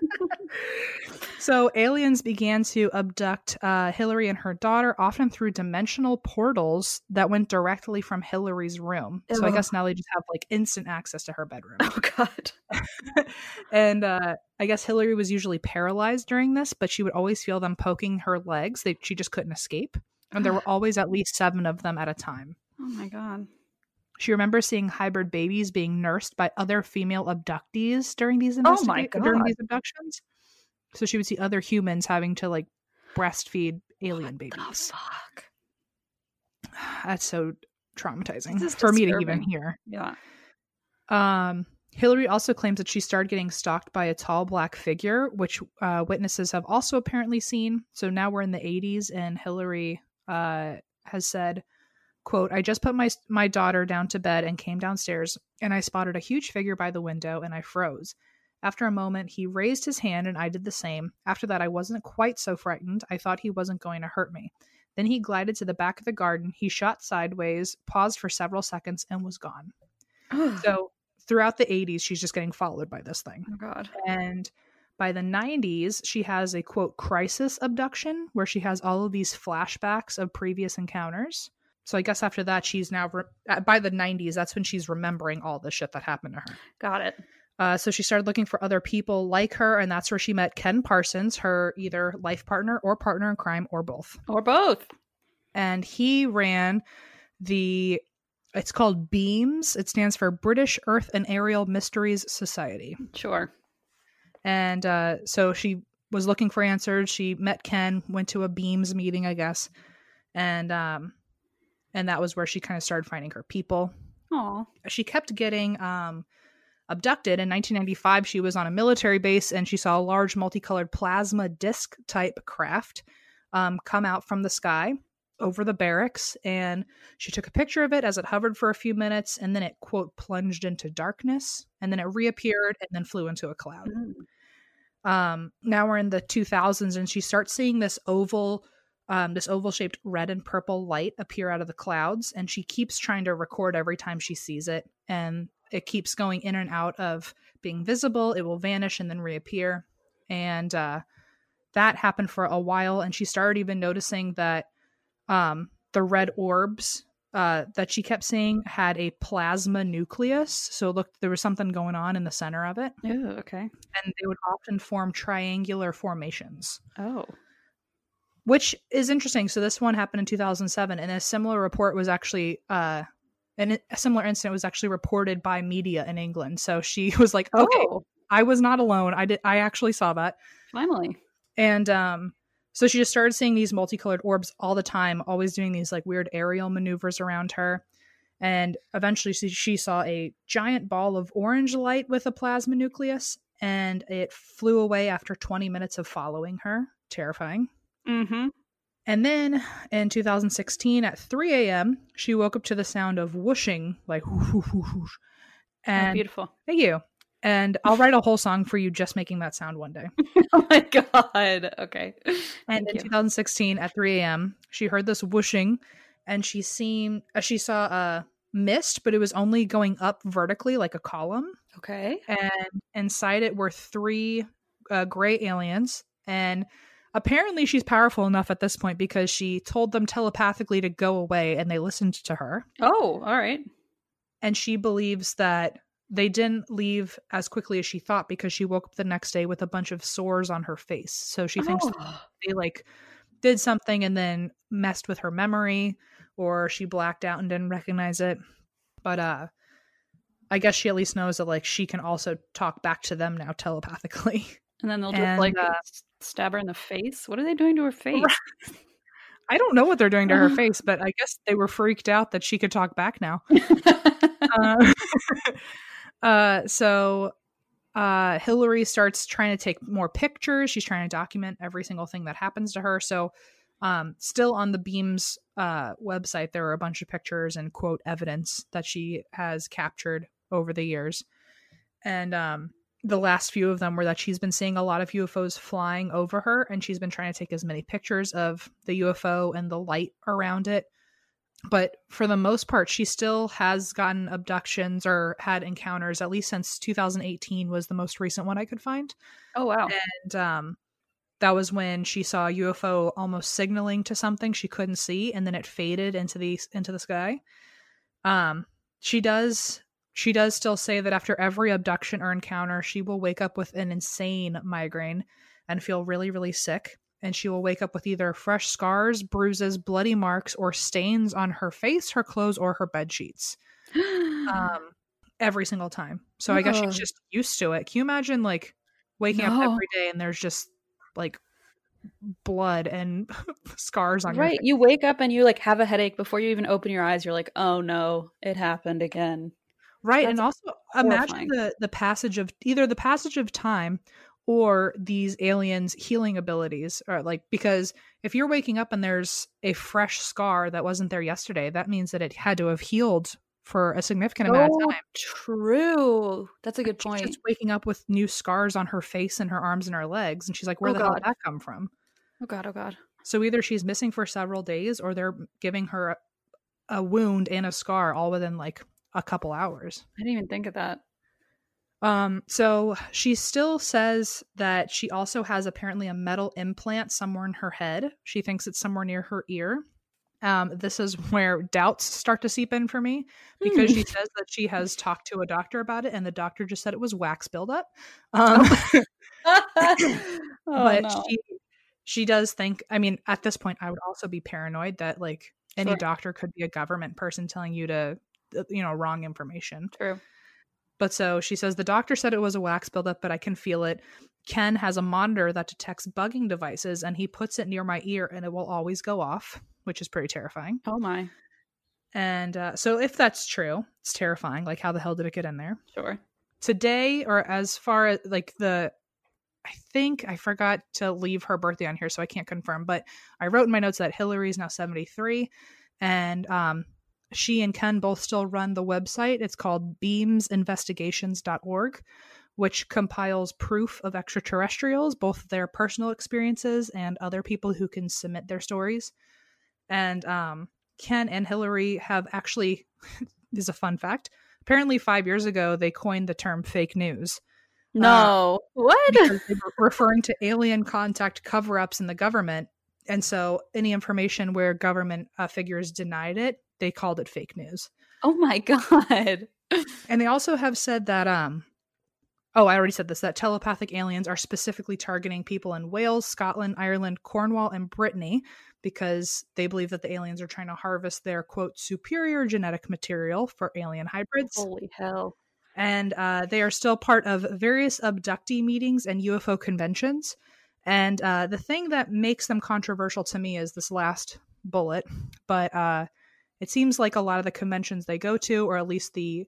So aliens began to abduct Hillary and her daughter, often through dimensional portals that went directly from Hillary's room. So I guess now they just have instant access to her bedroom. Oh, God. And I guess Hillary was usually paralyzed during this, but she would always feel them poking her legs. She just couldn't escape. And there were always at least 7 of them at a time. Oh, my God. She remembers seeing hybrid babies being nursed by other female abductees during these abductions. So she would see other humans having to breastfeed alien babies. Oh, fuck. That's so traumatizing for me to even hear. Yeah. Hillary also claims that she started getting stalked by a tall black figure, which witnesses have also apparently seen. So now we're in the 80s, and Hillary has said, quote, "I just put my daughter down to bed and came downstairs, and I spotted a huge figure by the window, and I froze. After a moment, he raised his hand, and I did the same. After that, I wasn't quite so frightened. I thought he wasn't going to hurt me. Then he glided to the back of the garden. He shot sideways, paused for several seconds, and was gone." So throughout the 80s, she's just getting followed by this thing. Oh, God. And by the 90s, she has a, quote, crisis abduction, where she has all of these flashbacks of previous encounters. So I guess after that, she's now, by the 90s, that's when she's remembering all the shit that happened to her. Got it. So she started looking for other people like her, and that's where she met Ken Parsons, her either life partner or partner in crime, or both. Or both. And he ran it's called BEAMS. It stands for British Earth and Aerial Mysteries Society. Sure. And so she was looking for answers. She met Ken, went to a Beams meeting, I guess. And that was where she kind of started finding her people. Aw. She kept getting abducted. In 1995, she was on a military base and she saw a large multicolored plasma disc type craft come out from the sky over the barracks, and she took a picture of it as it hovered for a few minutes, and then it, quote, plunged into darkness, and then it reappeared and then flew into a cloud. Now we're in the 2000s, and she starts seeing this oval shaped red and purple light appear out of the clouds, and she keeps trying to record every time she sees it, and it keeps going in and out of being visible. It will vanish and then reappear, and that happened for a while. And she started even noticing that the red orbs that she kept seeing had a plasma nucleus. So look, there was something going on in the center of it. Oh, okay. And they would often form triangular formations. Oh. Which is interesting. So this one happened in 2007, and a similar report was actually, a similar incident was actually reported by media in England. So she was like, okay, I was not alone. I actually saw that. Finally. And so she just started seeing these multicolored orbs all the time, always doing these like weird aerial maneuvers around her. And eventually she saw a giant ball of orange light with a plasma nucleus, and it flew away after 20 minutes of following her. Terrifying. Mm-hmm. And then in 2016 at 3 a.m., she woke up to the sound of whooshing, like whoosh, whoosh, whoosh, whoosh. And beautiful. Thank you. And I'll write a whole song for you just making that sound one day. Oh my God. Okay. And in 2016 at 3 a.m., she heard this whooshing, and she saw a mist, but it was only going up vertically like a column. Okay. And inside it were 3 gray aliens. And apparently she's powerful enough at this point because she told them telepathically to go away, and they listened to her. Oh, all right. And she believes that they didn't leave as quickly as she thought because she woke up the next day with a bunch of sores on her face. So she thinks they like did something and then messed with her memory, or she blacked out and didn't recognize it. But I guess she at least knows that like she can also talk back to them now telepathically. And then they'll just stab her in the face. What are they doing to her face? I don't know what they're doing to her face, but I guess they were freaked out that she could talk back now. So Hillary starts trying to take more pictures. She's trying to document every single thing that happens to her. So still on the Beams website, there are a bunch of pictures and quote evidence that she has captured over the years. And the last few of them were that she's been seeing a lot of UFOs flying over her, and she's been trying to take as many pictures of the UFO and the light around it. But for the most part, she still has gotten abductions or had encounters, at least since 2018 was the most recent one I could find. Oh, wow. And that was when she saw a UFO almost signaling to something she couldn't see, and then it faded into the sky. She does still say that after every abduction or encounter, she will wake up with an insane migraine and feel really, really sick. And she will wake up with either fresh scars, bruises, bloody marks, or stains on her face, her clothes, or her bed sheets. Every single time. So I guess she's just used to it. Can you imagine like waking up every day and there's just like blood and scars on your face? You wake up and you like have a headache before you even open your eyes. You're like, oh no, it happened again. Right. And also imagine the passage of either the passage of time or these aliens' healing abilities, or like, because if you're waking up and there's a fresh scar that wasn't there yesterday, that means that it had to have healed for a significant amount of time. True. That's a good point. She's just waking up with new scars on her face and her arms and her legs. And she's like, where the hell did that come from? Oh God. Oh God. So either she's missing for several days or they're giving her a wound and a scar all within like a couple hours. I didn't even think of that. So she still says that she also has apparently a metal implant somewhere in her head. She thinks it's somewhere near her ear. This is where doubts start to seep in for me, because she says that she has talked to a doctor about it and the doctor just said it was wax buildup. She does think, I mean, at this point, I would also be paranoid that like any doctor could be a government person telling you to, wrong information. True. But so she says, the doctor said it was a wax buildup, but I can feel it. Ken has a monitor that detects bugging devices, and he puts it near my ear, and it will always go off, which is pretty terrifying. Oh, my. And so if that's true, it's terrifying. Like, how the hell did it get in there? Sure. Today, or as far as like I think I forgot to leave her birthday on here, so I can't confirm, but I wrote in my notes that Hillary is now 73, and she and Ken both still run the website. It's called beamsinvestigations.org, which compiles proof of extraterrestrials, both their personal experiences and other people who can submit their stories. And Ken and Hillary have actually, this is a fun fact, apparently 5 years ago, they coined the term fake news. No. What? Because they were referring to alien contact cover-ups in the government. And so any information where government figures denied it, they called it fake news. Oh my God. And they also have said that, I already said this, that telepathic aliens are specifically targeting people in Wales, Scotland, Ireland, Cornwall, and Brittany because they believe that the aliens are trying to harvest their, quote, superior genetic material for alien hybrids. Holy hell. And they are still part of various abductee meetings and UFO conventions. And the thing that makes them controversial to me is this last bullet. But it seems like a lot of the conventions they go to, or at least the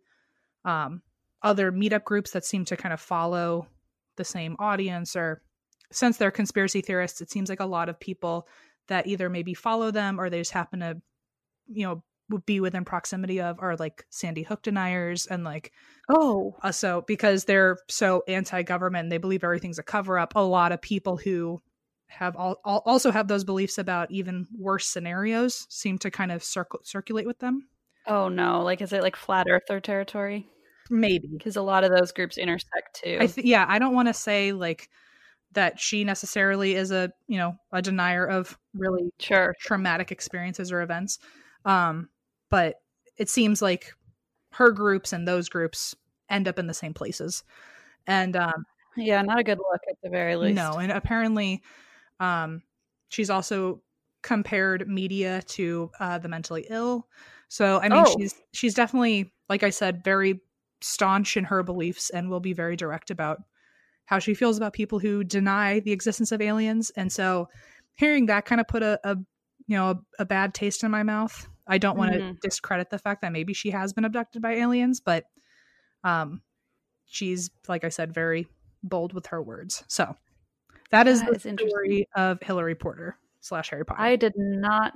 other meetup groups that seem to kind of follow the same audience, or since they're conspiracy theorists, it seems like a lot of people that either maybe follow them or they just happen to, would be within proximity of, are like Sandy Hook deniers. And like, so because they're so anti-government and they believe everything's a cover-up, a lot of people who have also have those beliefs about even worse scenarios seem to kind of circulate with them. Oh no. Like, is it like flat earther territory? Maybe. Because a lot of those groups intersect too. I don't want to say like that she necessarily is a denier of really traumatic experiences or events. But it seems like her groups and those groups end up in the same places. And not a good look at the very least. No, and apparently she's also compared media to the mentally ill. So I mean she's definitely, like I said, very staunch in her beliefs and will be very direct about how she feels about people who deny the existence of aliens. And so hearing that kind of put a bad taste in my mouth. I don't want to discredit the fact that maybe she has been abducted by aliens, but she's, like I said, very bold with her words. So that is the story of Hillary Porter / Harry Potter. I did not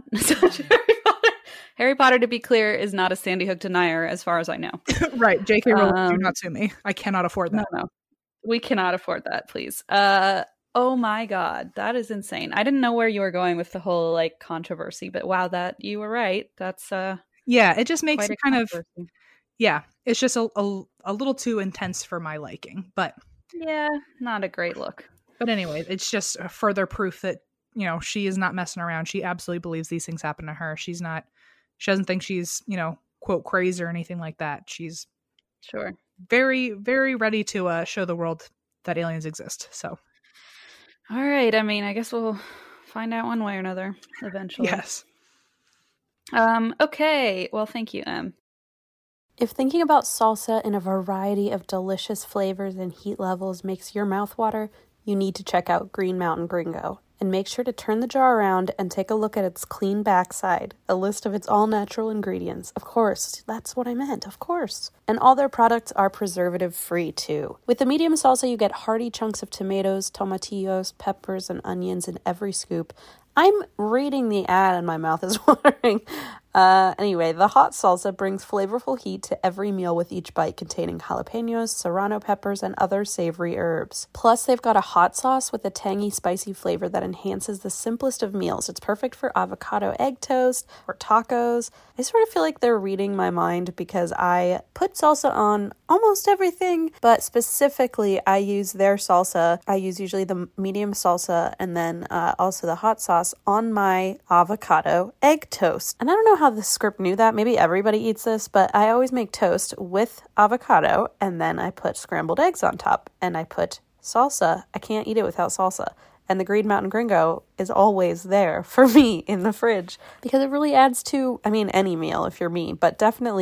Harry Potter, to be clear, is not a Sandy Hook denier as far as I know. Right. J.K. Rowling, do not sue me. I cannot afford that. No. We cannot afford that, please. Oh my God, that is insane. I didn't know where you were going with the whole like controversy, but wow, that you were right. That's it just makes it kind of it's just a little too intense for my liking. But yeah, not a great look. But anyway, it's just a further proof that she is not messing around. She absolutely believes these things happen to her. She doesn't think she's quote crazy or anything like that. She's very, very ready to show the world that aliens exist. So. All right. I mean, I guess we'll find out one way or another eventually. Yes. Okay. Well, thank you, Em. If thinking about salsa in a variety of delicious flavors and heat levels makes your mouth water, you need to check out Green Mountain Gringo. And make sure to turn the jar around and take a look at its clean backside, a list of its all-natural ingredients. Of course, that's what I meant, of course. And all their products are preservative-free, too. With the medium salsa, you get hearty chunks of tomatoes, tomatillos, peppers, and onions in every scoop. I'm reading the ad and my mouth is watering. Anyway, the hot salsa brings flavorful heat to every meal with each bite, containing jalapenos, serrano peppers, and other savory herbs. Plus, they've got a hot sauce with a tangy, spicy flavor that enhances the simplest of meals. It's perfect for avocado egg toast or tacos. I sort of feel like they're reading my mind because I put salsa on almost everything, but specifically I use their salsa. I use usually the medium salsa and then also the hot sauce on my avocado egg toast. And I don't know how the script knew that. Maybe everybody eats this, but I always make toast with avocado and then I put scrambled eggs on top and I put salsa. I can't eat it without salsa. And the Green Mountain Gringo is always there for me in the fridge because it really adds to, any meal if you're me, but definitely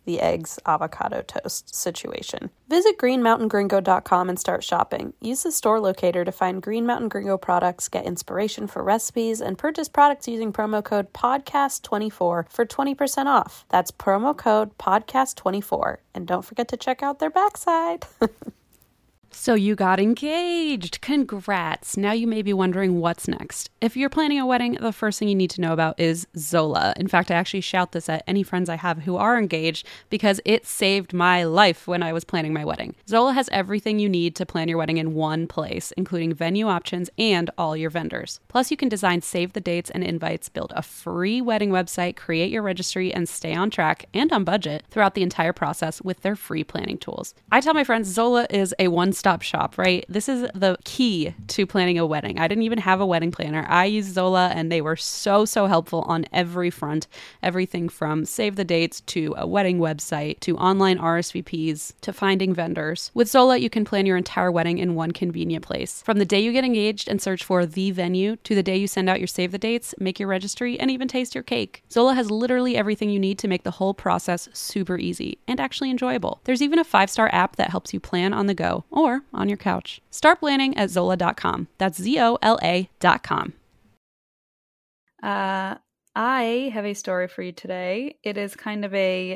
the eggs avocado toast situation. Visit greenmountaingringo.com and start shopping. Use the store locator to find Green Mountain Gringo products, get inspiration for recipes, and purchase products using promo code PODCAST24 for 20% off. That's promo code PODCAST24. And don't forget to check out their backside. So you got engaged. Congrats. Now you may be wondering what's next. If you're planning a wedding, the first thing you need to know about is Zola. In fact, I actually shout this at any friends I have who are engaged because it saved my life when I was planning my wedding. Zola has everything you need to plan your wedding in one place, including venue options and all your vendors. Plus, you can design save the dates and invites, build a free wedding website, create your registry, and stay on track and on budget throughout the entire process with their free planning tools. I tell my friends Zola is a one-stop shop, right? This is the key to planning a wedding. I didn't even have a wedding planner. I used Zola and they were so helpful on every front. Everything from save the dates to a wedding website to online RSVPs to finding vendors. With Zola, you can plan your entire wedding in one convenient place. From the day you get engaged and search for the venue to the day you send out your save the dates, make your registry, and even taste your cake. Zola has literally everything you need to make the whole process super easy and actually enjoyable. There's even a 5-star app that helps you plan on the go or on your couch. Start planning at Zola.com. That's ZOLA.com. I have a story for you today. It is kind of a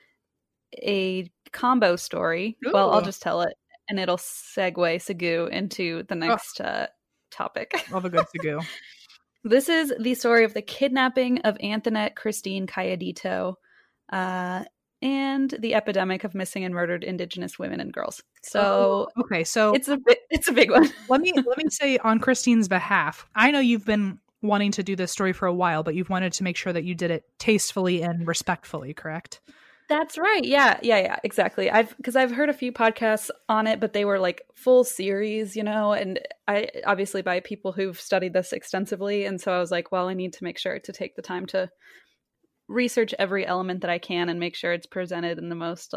combo story. Ooh. Well, I'll just tell it and it'll segue into the next topic. All the good segue. This is the story of the kidnapping of Antoinette Christine Cayedito, and the epidemic of missing and murdered Indigenous women and girls. So, okay, so it's a big one. let me say on Christine's behalf, I know you've been wanting to do this story for a while, but you've wanted to make sure that you did it tastefully and respectfully, correct? That's right. Yeah, exactly. Because I've heard a few podcasts on it, but they were like full series, and I obviously by people who've studied this extensively, and so I was like, well, I need to make sure to take the time to research every element that I can and make sure it's presented in the most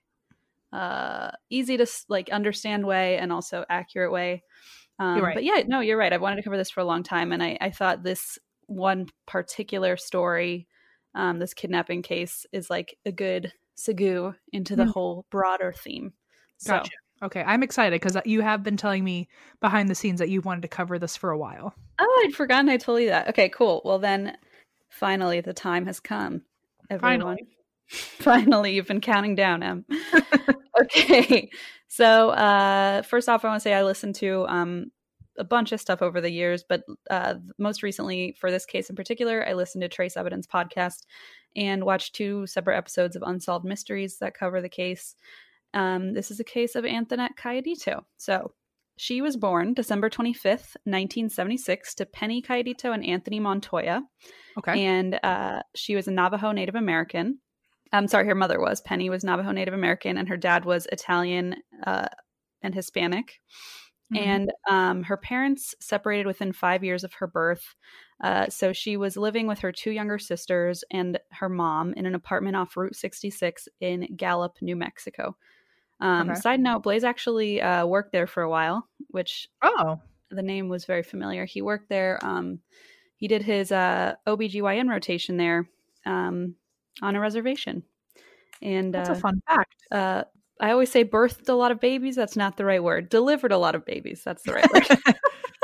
easy to understand way and also accurate way. You're right. But yeah, no, you're right. I've wanted to cover this for a long time, and I thought this one particular story, this kidnapping case, is like a good segue into the whole broader theme. Gotcha. Okay, I'm excited because you have been telling me behind the scenes that you wanted to cover this for a while. Oh, I'd forgotten I told you that. Okay, cool. Well then, finally, the time has come, everyone. Finally, you've been counting down, Em. Okay, so first off, I want to say I listened to a bunch of stuff over the years, but most recently, for this case in particular, I listened to Trace Evidence podcast and watched 2 separate episodes of Unsolved Mysteries that cover the case. This is a case of Antoinette Cayedito. So she was born December 25th, 1976 to Penny Cayedito and Anthony Montoya. Okay. And she was a Navajo Native American. I'm sorry, her mother was. Penny was Navajo Native American and her dad was Italian and Hispanic. Mm-hmm. And her parents separated within 5 years of her birth. So she was living with her 2 younger sisters and her mom in an apartment off Route 66 in Gallup, New Mexico. Okay. Side note, Blaze actually worked there for a while, which the name was very familiar. He worked there. He did his OBGYN rotation there on a reservation. And that's a fun fact. I always say birthed a lot of babies. That's not the right word. Delivered a lot of babies. That's the right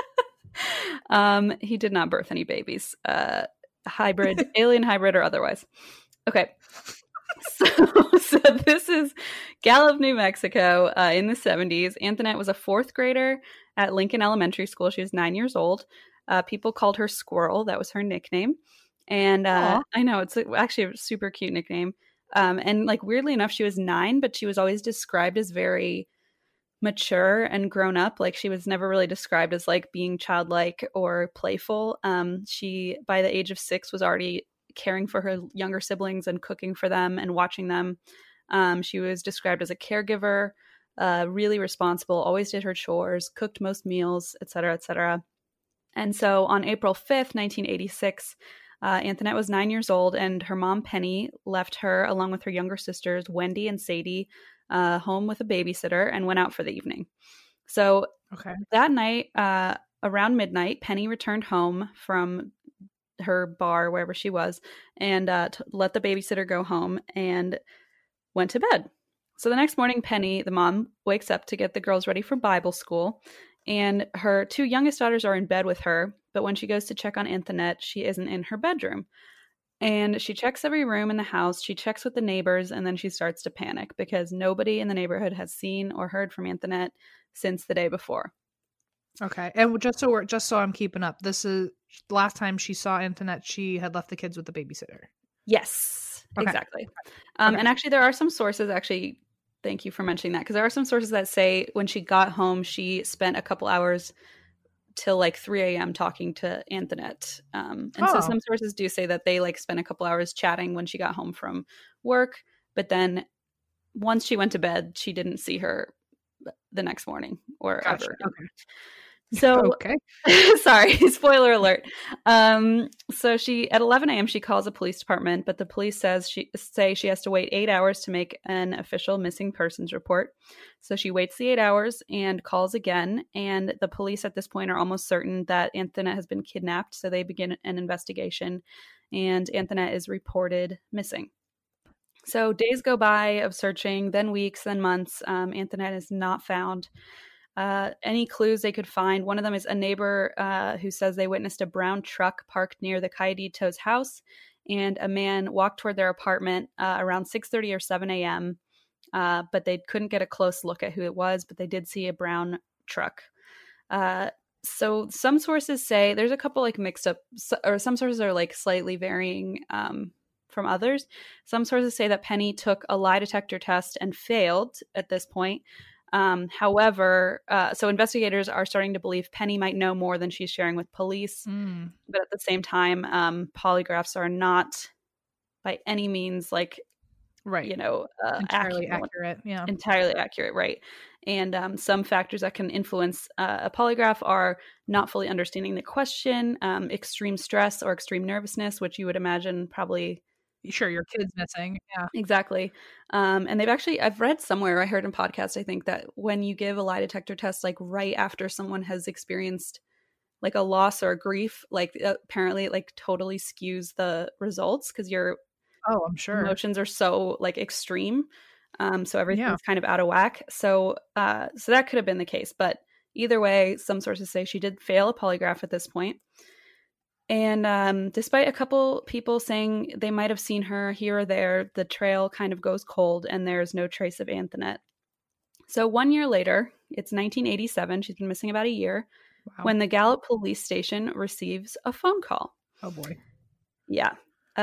word. He did not birth any babies. Hybrid, alien hybrid or otherwise. Okay. So this is Gallup, New Mexico in the 70s. Antoinette was a 4th grader at Lincoln Elementary School. She was 9 years old. People called her Squirrel. That was her nickname. And I know, it's actually a super cute nickname. And weirdly enough, she was 9, but she was always described as very mature and grown up. She was never really described as being childlike or playful. She, by the age of 6, was already caring for her younger siblings and cooking for them and watching them. She was described as a caregiver, really responsible, always did her chores, cooked most meals, et cetera, et cetera. And so on April 5th, 1986, Antoinette was 9 years old, and her mom, Penny, left her along with her younger sisters, Wendy and Sadie, home with a babysitter and went out for the evening. So that night, around midnight, Penny returned home from her bar, wherever she was, and to let the babysitter go home. And went to bed. So the next morning, Penny, the mom, wakes up to get the girls ready for Bible school. And her 2 youngest daughters are in bed with her. But when she goes to check on Antoinette, she isn't in her bedroom. And she checks every room in the house. She checks with the neighbors, and then she starts to panic because nobody in the neighborhood has seen or heard from Antoinette since the day before. Okay. And just so I'm keeping up, this is last time she saw Antoinette, she had left the kids with the babysitter. Yes, okay. Exactly. Okay. And actually, there are some sources, thank you for mentioning that, because there are some sources that say when she got home, she spent a couple hours till like 3 a.m. talking to Antoinette. So some sources do say that they like spent a couple hours chatting when she got home from work. But then once she went to bed, she didn't see her the next morning or Gotcha. ever. Okay. So, okay. Sorry, spoiler alert. So she, at 11 a.m., she calls a police department, but the police say she has to wait 8 hours to make an official missing persons report. So she waits the 8 hours and calls again. And the police at this point are almost certain that Antoinette has been kidnapped. So they begin an investigation, and Antoinette is reported missing. So days go by of searching, then weeks, then months. Antoinette is not found. Any clues they could find, one of them is a neighbor who says they witnessed a brown truck parked near the Cayditos' house, and a man walked toward their apartment around 6:30 or 7 a.m., but they couldn't get a close look at who it was, but they did see a brown truck. So some sources say, there's a couple like mixed up, or some sources are like slightly varying from others. Some sources say that Penny took a lie detector test and failed at this point. However, so investigators are starting to believe Penny might know more than she's sharing with police. But at the same time, polygraphs are not by any means like, right, entirely accurate. Yeah, entirely accurate. Right. And some factors that can influence a polygraph are not fully understanding the question, extreme stress or extreme nervousness, which you would imagine probably. Sure, your kid's missing. Yeah, exactly. And I've read somewhere, I heard in podcast, I think, that when you give a lie detector test, like right after someone has experienced like a loss or a grief, like apparently it like totally skews the results because your I'm sure emotions are so like extreme. So everything's kind of out of whack. So that could have been the case. But either way, some sources say she did fail a polygraph at this point. And despite a couple people saying they might have seen her here or there, the trail kind of goes cold and there's no trace of Antoinette. So 1 year later, it's 1987, she's been missing about a year, when the Gallup police station receives a phone call. Oh boy. Yeah.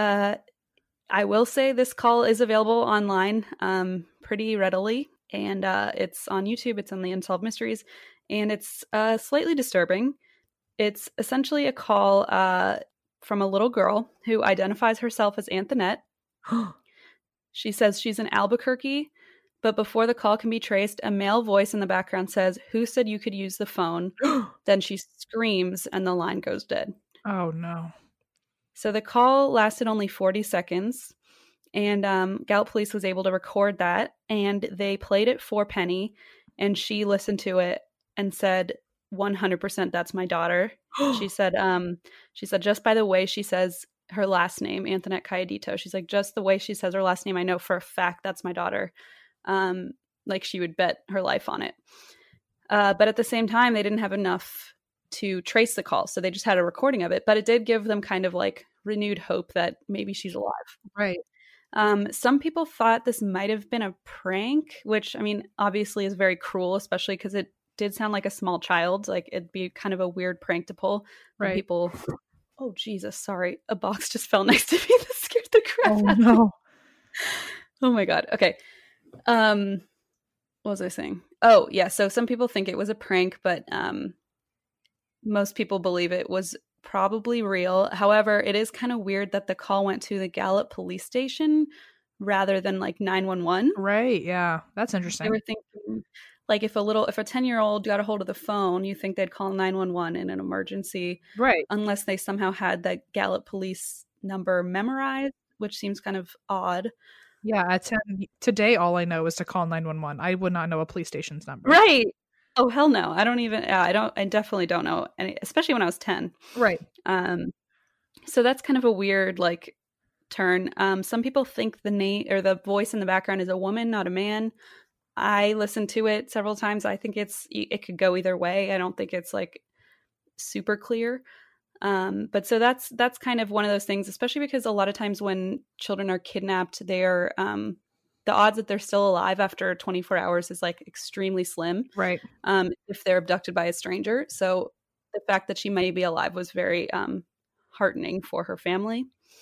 I will say this call is available online pretty readily, and it's on YouTube, it's on the Unsolved Mysteries, and it's slightly disturbing. It's essentially a call from a little girl who identifies herself as Antoinette. She says she's in Albuquerque, but before the call can be traced, a male voice in the background says, "Who said you could use the phone?" Then she screams and the line goes dead. Oh, no. So the call lasted only 40 seconds, and Gallup Police was able to record that, and they played it for Penny, and she listened to it and said, 100% that's my daughter. She said just by the way she says her last name, Antoinette Cayditos, she's like, just the way she says her last name, I know for a fact that's my daughter. Like she would bet her life on it. But at the same time, they didn't have enough to trace the call, so they just had a recording of it. But it did give them kind of like renewed hope that maybe she's alive. Right. Some people thought this might have been a prank, which I mean, obviously is very cruel, especially because it did sound like a small child. Like it'd be kind of a weird prank to pull. Right. People. Oh Jesus! Sorry, a box just fell next to me. That scared the crap out of me. No. Oh my God. Okay. What was I saying? Oh yeah. So some people think it was a prank, but most people believe it was probably real. However, it is kind of weird that the call went to the Gallup police station rather than like 911. Right. Yeah. That's interesting. They were thinking like if a 10-year-old got a hold of the phone, you think they'd call 911 in an emergency. Right. Unless they somehow had the Gallup police number memorized, which seems kind of odd. Yeah. Today, all I know is to call 911. I would not know a police station's number. Right. Oh, hell no. I don't even, I definitely don't know any, especially when I was 10. Right. So that's kind of a weird, like, turn. Some people think the name or the voice in the background is a woman, not a man. I listened to it several times. I think it could go either way. I don't think it's like super clear. But so that's kind of one of those things, especially because a lot of times when children are kidnapped, they're the odds that they're still alive after 24 hours is like extremely slim. Right. If they're abducted by a stranger. So the fact that she may be alive was very heartening for her family.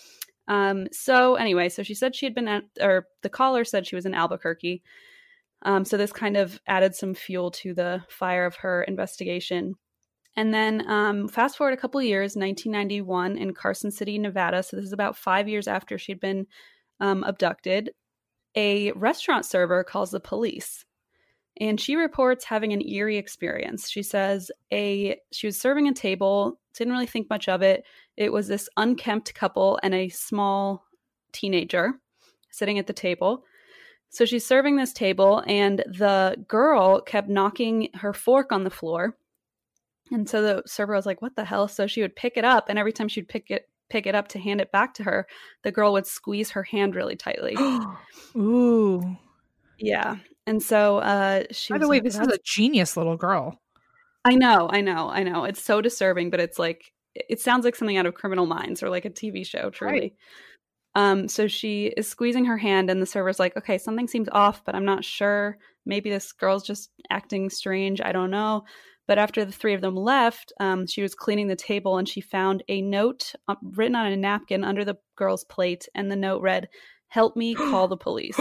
So anyway, so she said she had been the caller said she was in Albuquerque. So this kind of added some fuel to the fire of her investigation. And then fast forward a couple of years, 1991 in Carson City, Nevada. So this is about 5 years after she'd been abducted. A restaurant server calls the police, and she reports having an eerie experience. She says she was serving a table, didn't really think much of it. It was this unkempt couple and a small teenager sitting at the table. So she's serving this table, and the girl kept knocking her fork on the floor. And so the server was like, what the hell? So she would pick it up, and every time she'd pick it up to hand it back to her, the girl would squeeze her hand really tightly. Ooh. Yeah. And so she By the way, this is a genius little girl. I know. It's so disturbing, but it's like, it sounds like something out of Criminal Minds or like a TV show, truly. Right. So she is squeezing her hand, and the server's like, okay, something seems off, but I'm not sure. Maybe this girl's just acting strange. I don't know. But after the three of them left, she was cleaning the table, and she found a note written on a napkin under the girl's plate. And the note read, "Help me, call the police."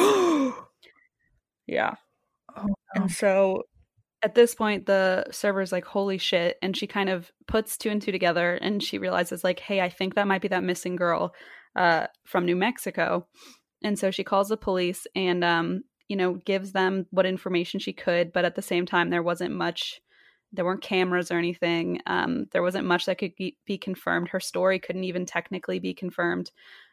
Yeah. Oh, no. And so at this point, the server's like, holy shit. And she kind of puts two and two together, and she realizes like, hey, I think that might be that missing girl from New Mexico. And so she calls the police and, gives them what information she could. But at the same time, there weren't cameras or anything. There wasn't much that could be confirmed. Her story couldn't even technically be confirmed.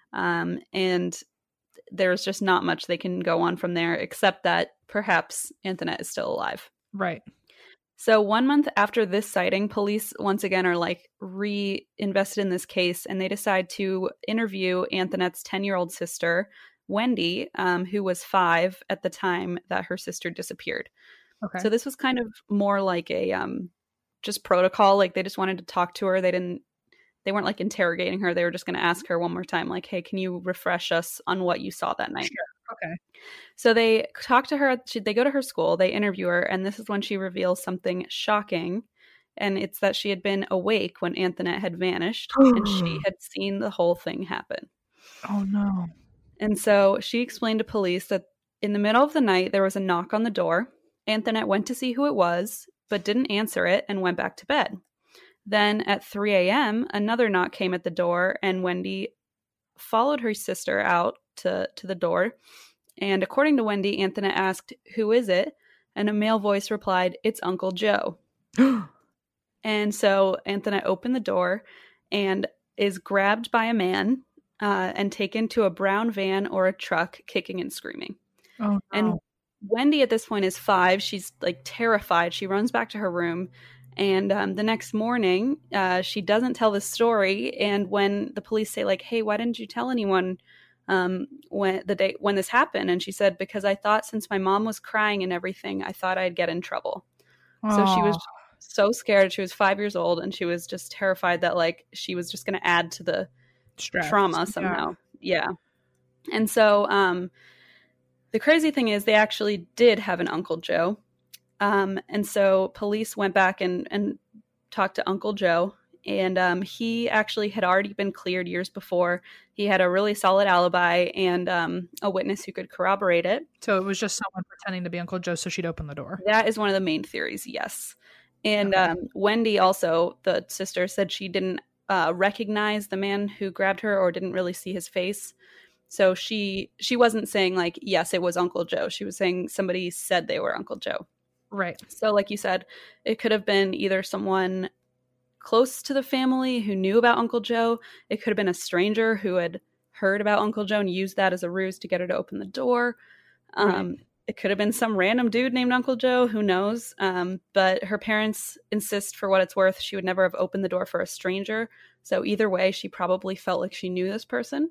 And there's just not much they can go on from there, except that perhaps Antoinette is still alive. Right. So 1 month after this sighting, police once again are like reinvested in this case, and they decide to interview Antoinette's 10-year-old sister, Wendy, who was 5 at the time that her sister disappeared. Okay. So this was kind of more like a just protocol. Like they just wanted to talk to her. They weren't like interrogating her. They were just going to ask her one more time, like, hey, can you refresh us on what you saw that night? Sure. Okay. So they talk to her. They go to her school. They interview her. And this is when she reveals something shocking. And it's that she had been awake when Antoinette had vanished. And she had seen the whole thing happen. Oh, no. And so she explained to police that in the middle of the night, there was a knock on the door. Antoinette went to see who it was, but didn't answer it and went back to bed. Then at 3 a.m., another knock came at the door, and Wendy followed her sister out to the door. And according to Wendy, Antoinette asked, "Who is it?" And a male voice replied, "It's Uncle Joe." And so Antoinette opened the door and is grabbed by a man and taken to a brown van or a truck, kicking and screaming. Oh, no. And Wendy at this point is 5. She's like terrified. She runs back to her room. And the next morning, she doesn't tell the story. And when the police say like, hey, why didn't you tell anyone when this happened? And she said, because I thought since my mom was crying and everything, I thought I'd get in trouble. Aww. So she was so scared. She was 5 years old, and she was just terrified that like she was just going to add to the trauma somehow. Yeah. And so the crazy thing is they actually did have an Uncle Joe. And so police went back and talked to Uncle Joe, and he actually had already been cleared years before. He had a really solid alibi and a witness who could corroborate it. So it was just someone pretending to be Uncle Joe so she'd open the door. That is one of the main theories, yes. And Wendy also, the sister, said she didn't recognize the man who grabbed her or didn't really see his face. So she wasn't saying like, yes, it was Uncle Joe. She was saying somebody said they were Uncle Joe. Right. So like you said, it could have been either someone close to the family who knew about Uncle Joe. It could have been a stranger who had heard about Uncle Joe and used that as a ruse to get her to open the door. Right. It could have been some random dude named Uncle Joe. Who knows? But her parents insist, for what it's worth, she would never have opened the door for a stranger. So either way, she probably felt like she knew this person.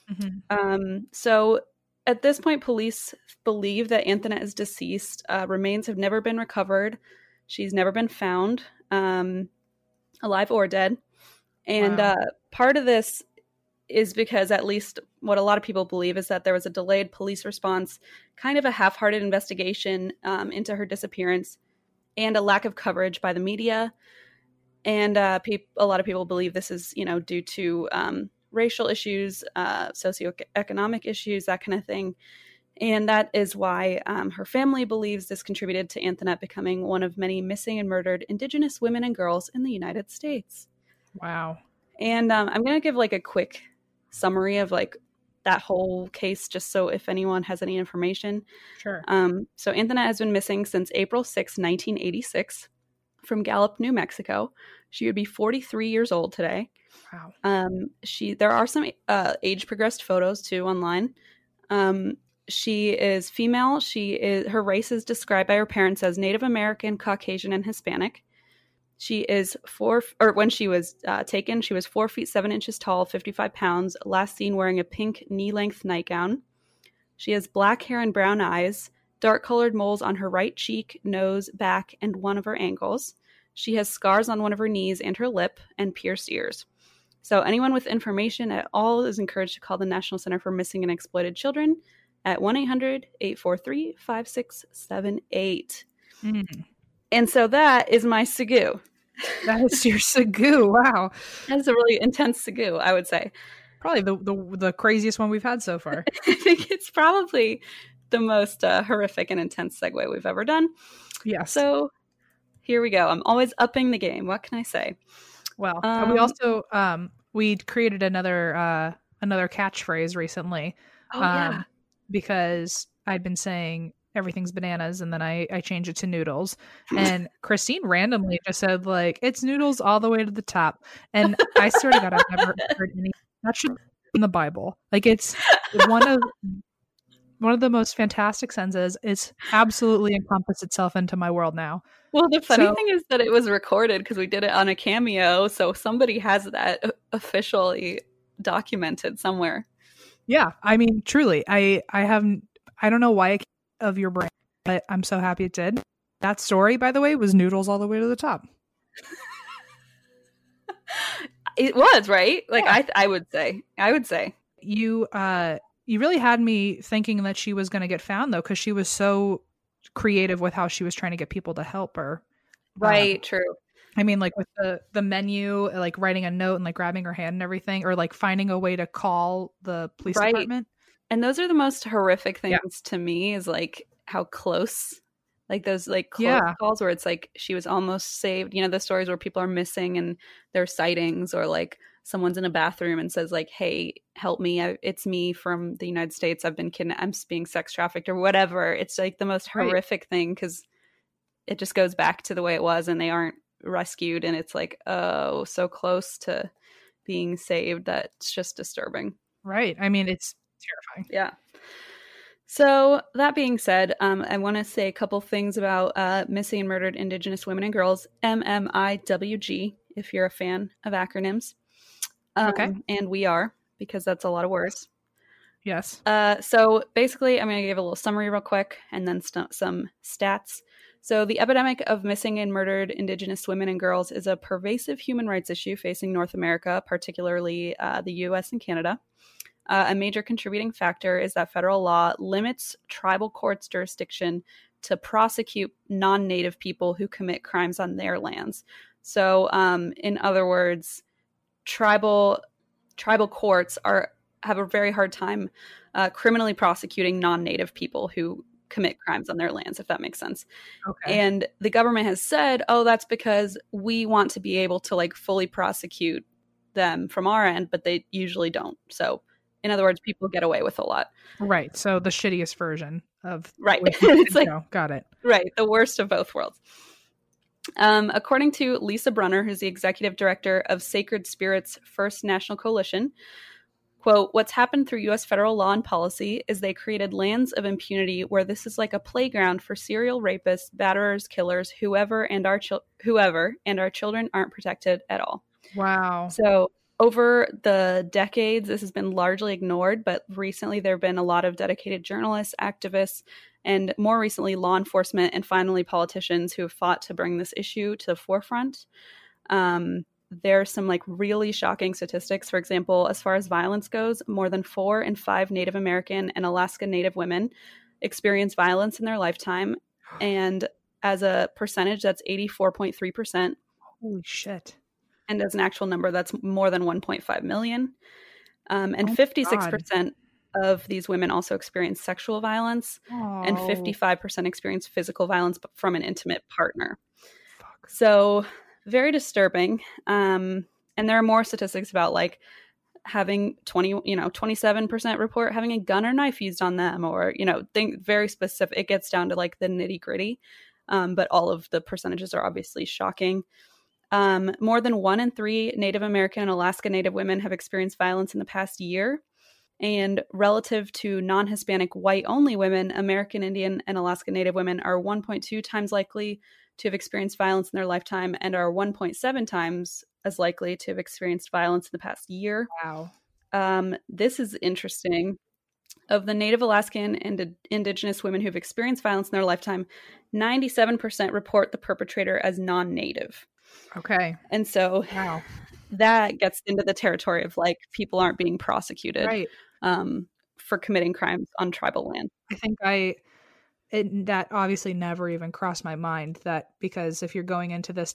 So at this point, police believe that Antoinette is deceased. Remains have never been recovered. She's never been found, alive or dead. And part of this is because, at least what a lot of people believe, is that there was a delayed police response, kind of a half-hearted investigation into her disappearance, and a lack of coverage by the media. And a lot of people believe this is, due to racial issues, socioeconomic issues, that kind of thing. And that is why her family believes this contributed to Antoinette becoming one of many missing and murdered Indigenous women and girls in the United States. Wow. And I'm going to give like a quick summary of like that whole case, just so if anyone has any information. Sure. So Antoinette has been missing since April 6, 1986 from Gallup, New Mexico. She would be 43 years old today. Wow. There are some age progressed photos too online. She is female. Her race is described by her parents as Native American, Caucasian, and Hispanic. She is when she was taken, she was 4 feet 7 inches tall, 55 pounds, last seen wearing a pink knee-length nightgown. She has black hair and brown eyes, dark-colored moles on her right cheek, nose, back, and one of her ankles. She has scars on one of her knees and her lip, and pierced ears. So anyone with information at all is encouraged to call the National Center for Missing and Exploited Children at 1-800-843-5678. And so that is my Segu. That is your Segu. Wow. That's a really intense Segu, I would say. Probably the craziest one we've had so far. I think it's probably the most horrific and intense segue we've ever done. Yes. So here we go. I'm always upping the game. What can I say? Well, we also we created another catchphrase recently. Yeah. Because I'd been saying everything's bananas, and then I changed it to noodles. And Christine randomly just said, like, it's noodles all the way to the top. And I swear to God, I've never heard any. That should be in the Bible. Like, it's one of the most fantastic sentences. It's absolutely encompassed itself into my world now. Well, the funny thing is that it was recorded because we did it on a Cameo, so somebody has that officially documented somewhere. Yeah, I mean, truly, I don't know why it came of your brain, but I'm so happy it did. That story, by the way, was noodles all the way to the top. It was, right? Like, yeah. I would say you really had me thinking that she was going to get found, though, because she was so creative with how she was trying to get people to help her. Right. True. I mean, like with the menu, like writing a note and like grabbing her hand and everything, or like finding a way to call the police department. And those are the most horrific things to me, is like how close, like those like close calls where it's like she was almost saved. You know, the stories where people are missing and there are sightings, or like someone's in a bathroom and says like, hey, help me. It's me from the United States. I've been kidnapped. I'm being sex trafficked or whatever. It's like the most horrific thing, because it just goes back to the way it was and they aren't rescued, and it's like, oh, so close to being saved. That's just disturbing. Right. I mean, it's terrifying. Yeah. So that being said, I want to say a couple things about missing and murdered Indigenous women and girls, MMIWG, if you're a fan of acronyms. Okay. And we are, because that's a lot of words. Yes. So basically, I'm going to give a little summary real quick and then some stats. So the epidemic of missing and murdered Indigenous women and girls is a pervasive human rights issue facing North America, particularly the U.S. and Canada. A major contributing factor is that federal law limits tribal courts' jurisdiction to prosecute non-Native people who commit crimes on their lands. So, in other words, tribal courts have a very hard time criminally prosecuting non-Native people who commit crimes on their lands, if that makes sense. Okay. And the government has said, oh, that's because we want to be able to like fully prosecute them from our end, but they usually don't. So in other words, people get away with a lot. Right. So the shittiest version of It's like, got it. Right. The worst of both worlds. According to Lisa Brunner, who's the executive director of Sacred Spirits First National Coalition, quote, what's happened through U.S. federal law and policy is they created lands of impunity where this is like a playground for serial rapists, batterers, killers, whoever, and our children aren't protected at all. Wow. So over the decades, this has been largely ignored, but recently there have been a lot of dedicated journalists, activists, and more recently law enforcement and finally politicians who have fought to bring this issue to the forefront. There are some like really shocking statistics. For example, as far as violence goes, more than 4 in 5 Native American and Alaska Native women experience violence in their lifetime. And as a percentage, that's 84.3%. Holy shit. And as an actual number, that's more than 1.5 million. And 56% of these women also experience sexual violence, and 55% experience physical violence from an intimate partner. Fuck. So very disturbing. And there are more statistics about like having 27% report having a gun or knife used on them, or, think very specific. It gets down to like the nitty gritty. But all of the percentages are obviously shocking. More than 1 in 3 Native American and Alaska Native women have experienced violence in the past year. And relative to non-Hispanic white-only women, American Indian and Alaska Native women are 1.2 times likely to have experienced violence in their lifetime and are 1.7 times as likely to have experienced violence in the past year. Wow. This is interesting. Of the Native Alaskan and Indigenous women who've experienced violence in their lifetime, 97% report the perpetrator as non-Native. Okay. And so that gets into the territory of like people aren't being prosecuted for committing crimes on tribal land. I think that obviously never even crossed my mind, that because if you're going into this,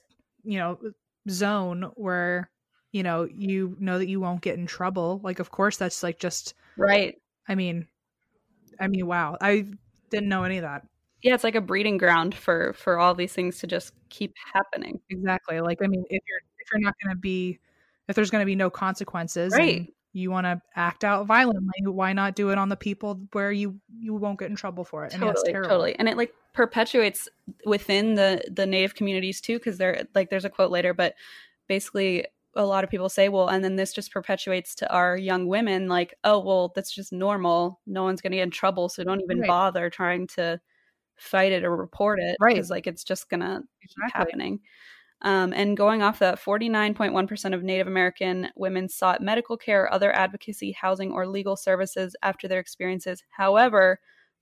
zone where, you know that you won't get in trouble, like, of course, that's like just right. I mean, wow. I didn't know any of that. Yeah, it's like a breeding ground for all these things to just keep happening. Exactly. Like, I mean, if you're not going to be, if there's going to be no consequences, right, and you want to act out violently, why not do it on the people where you won't get in trouble for it? Totally, that's terrible. Totally. And it like perpetuates within the Native communities too, because they're like, there's a quote later, but basically a lot of people say, well, and then this just perpetuates to our young women, like, oh, well, that's just normal. No one's going to get in trouble, so don't even bother trying to fight it or report it, because like it's just going to keep happening. And going off that, 49.1% of Native American women sought medical care, other advocacy, housing, or legal services after their experiences. However,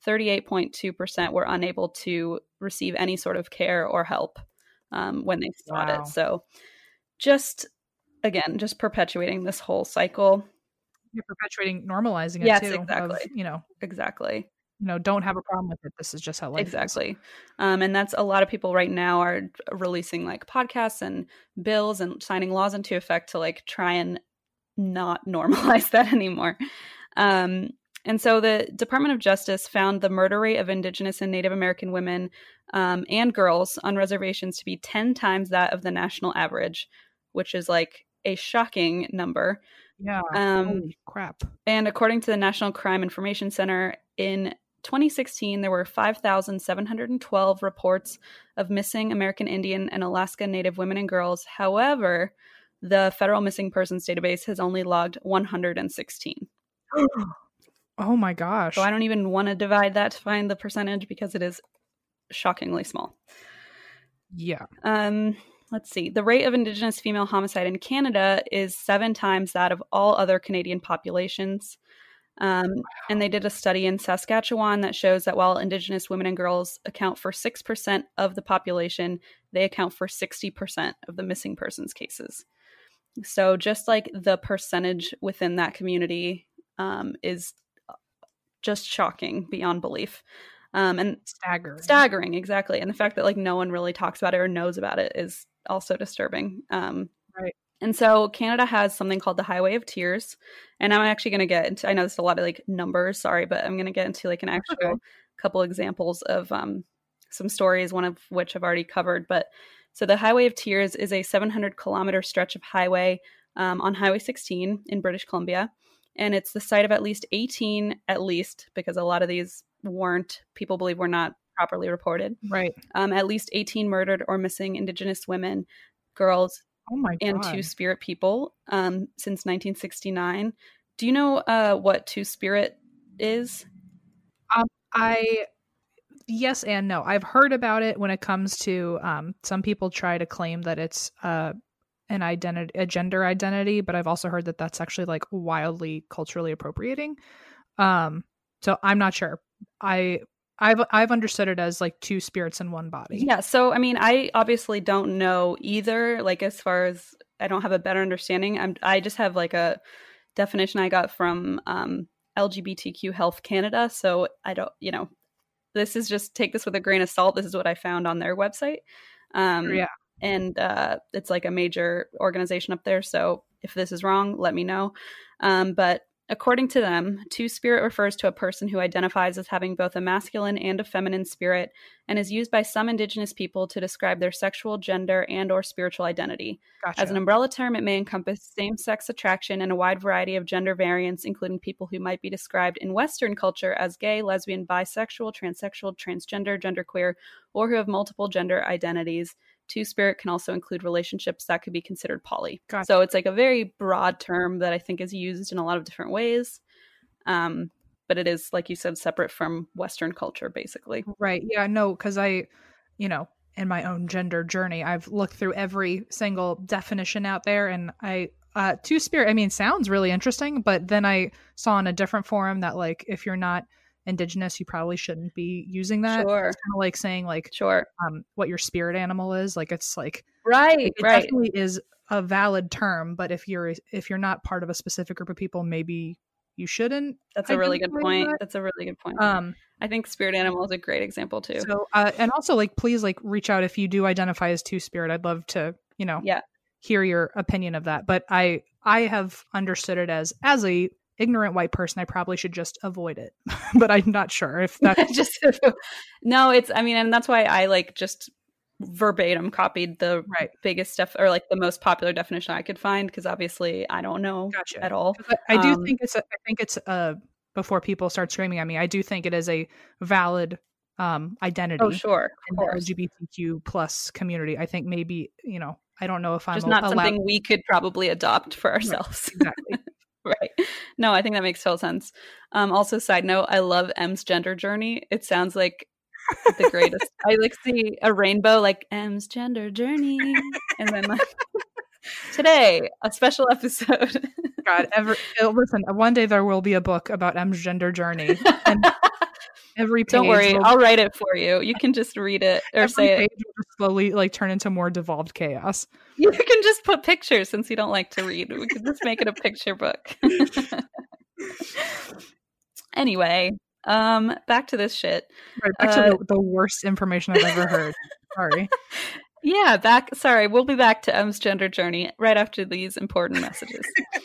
38.2% were unable to receive any sort of care or help when they sought it. So just perpetuating this whole cycle. You're perpetuating, normalizing it too. Yes, exactly. Exactly. Don't have a problem with it. This is just how life is. And that's a lot of people right now are releasing like podcasts and bills and signing laws into effect to like try and not normalize that anymore. And so the Department of Justice found the murder rate of Indigenous and Native American women and girls on reservations to be 10 times that of the national average, which is like a shocking number. Yeah. Holy crap. And according to the National Crime Information Center, in 2016, there were 5,712 reports of missing American Indian and Alaska Native women and girls. However, the Federal Missing Persons Database has only logged 116. Oh my gosh. So I don't even want to divide that to find the percentage because it is shockingly small. Yeah. Let's see. The rate of Indigenous female homicide in Canada is 7 times that of all other Canadian populations. And they did a study in Saskatchewan that shows that while Indigenous women and girls account for 6% of the population, they account for 60% of the missing persons cases. So just like the percentage within that community is just shocking beyond belief. And staggering, exactly. And the fact that like no one really talks about it or knows about it is also disturbing. Right. And so Canada has something called the Highway of Tears. And I'm actually going to get into, I know this is a lot of like numbers, sorry, but I'm going to get into like an actual couple examples of some stories, one of which I've already covered. But so the Highway of Tears is a 700-kilometer stretch of highway on Highway 16 in British Columbia. And it's the site of at least 18, because a lot of these people believe were not properly reported. Right. At least 18 murdered or missing Indigenous women, girls, and Two-Spirit people since 1969. Do you know what Two-Spirit is? Yes and no. I've heard about it when it comes to some people try to claim that it's an a gender identity, but I've also heard that that's actually like wildly culturally appropriating. So I'm not sure. I've understood it as like two spirits in one body. Yeah. So, I mean, I obviously don't know either. Like, as far as I don't have a better understanding. I just have like a definition I got from LGBTQ Health Canada. So I don't, this is just, take this with a grain of salt. This is what I found on their website. Yeah. And it's like a major organization up there. So if this is wrong, let me know. But according to them, two-spirit refers to a person who identifies as having both a masculine and a feminine spirit and is used by some Indigenous people to describe their sexual, gender, and or spiritual identity. Gotcha. As an umbrella term, it may encompass same-sex attraction and a wide variety of gender variants, including people who might be described in Western culture as gay, lesbian, bisexual, transsexual, transgender, genderqueer, or who have multiple gender identities. Two-spirit can also include relationships that could be considered poly. Gotcha. So it's like a very broad term that I think is used in a lot of different ways. But it is, like you said, separate from Western culture, basically. Right. Yeah, no, because I, in my own gender journey, I've looked through every single definition out there, and two-spirit, I mean, sounds really interesting, but then I saw in a different forum that, like, if you're not Indigenous, you probably shouldn't be using that. Sure. It's kind of like saying, like, sure, what your spirit animal is. Like, it's like, right, it definitely is a valid term, but if you're not part of a specific group of people, maybe you shouldn't. That's a really good point. That's a really good point. I think spirit animal is a great example too. So, and also, like, please, like, reach out if you do identify as two-spirit. I'd love to, hear your opinion of that. But I have understood it as a ignorant white person, I probably should just avoid it. But I'm not sure if that's just no, it's, I mean, and that's why I like just verbatim copied the biggest stuff, or like the most popular definition I could find, because obviously I don't know at all. I do think it's before people start screaming at me, I do think it is a valid identity. Oh, sure, in the LGBTQ plus community. I think maybe, I don't know if I'm just not something we could probably adopt for ourselves. Right, exactly. Right. No, I think that makes total sense. Also, side note, I love M's gender journey. It sounds like the greatest. I like see a rainbow, like M's gender journey, and then like today a special episode. God, listen. One day there will be a book about M's gender journey. And every page. Don't worry, I'll write it for you. You can just read it or say page will just slowly like turn into more devolved chaos. You can just put pictures since you don't like to read. We could just make it a picture book. Anyway, back to this shit. Right, back to the worst information I've ever heard. Sorry. Yeah, sorry, we'll be back to M's gender journey right after these important messages.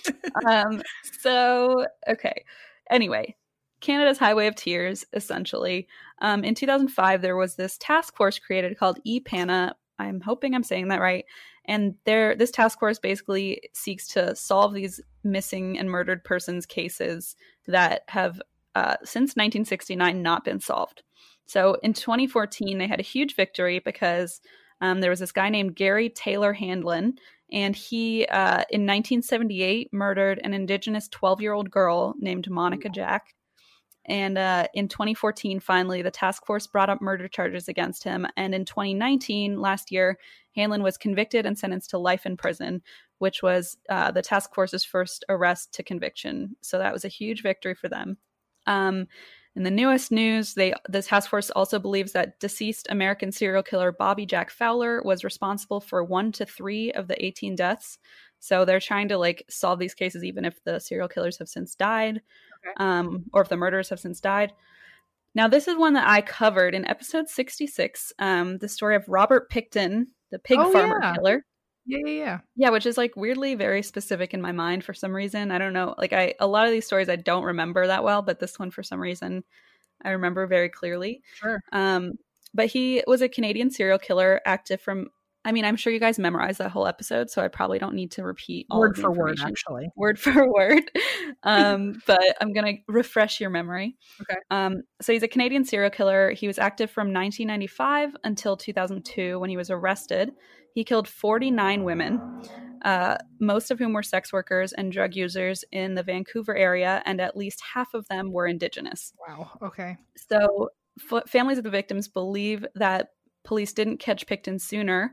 Okay. Anyway, Canada's Highway of Tears, essentially. In 2005, there was this task force created called EPANA. I'm hoping I'm saying that right. And this task force basically seeks to solve these missing and murdered persons cases that have, since 1969, not been solved. So in 2014, they had a huge victory because there was this guy named Gary Taylor Handlin, and he, in 1978, murdered an Indigenous 12-year-old girl named Monica Jack. And in 2014, finally, the task force brought up murder charges against him. And in 2019, last year, Handlin was convicted and sentenced to life in prison, which was the task force's first arrest to conviction. So that was a huge victory for them. In the newest news, the task force also believes that deceased American serial killer Bobby Jack Fowler was responsible for 1 to 3 of the 18 deaths. So they're trying to like solve these cases even if the serial killers have since died, or if the murderers have since died. Now, this is one that I covered in episode 66, the story of Robert Pickton, the pig farmer killer. Yeah, which is like weirdly very specific in my mind for some reason. I don't know. Like a lot of these stories I don't remember that well, but this one for some reason I remember very clearly. Sure. But he was a Canadian serial killer, active from, I mean, I'm sure you guys memorized that whole episode, so I probably don't need to repeat all word for word, actually. Word for word. But I'm going to refresh your memory. Okay. So he's a Canadian serial killer. He was active from 1995 until 2002 when he was arrested. He killed 49 women, most of whom were sex workers and drug users in the Vancouver area, and at least half of them were Indigenous. Wow. Okay. So families of the victims believe that police didn't catch Pickton sooner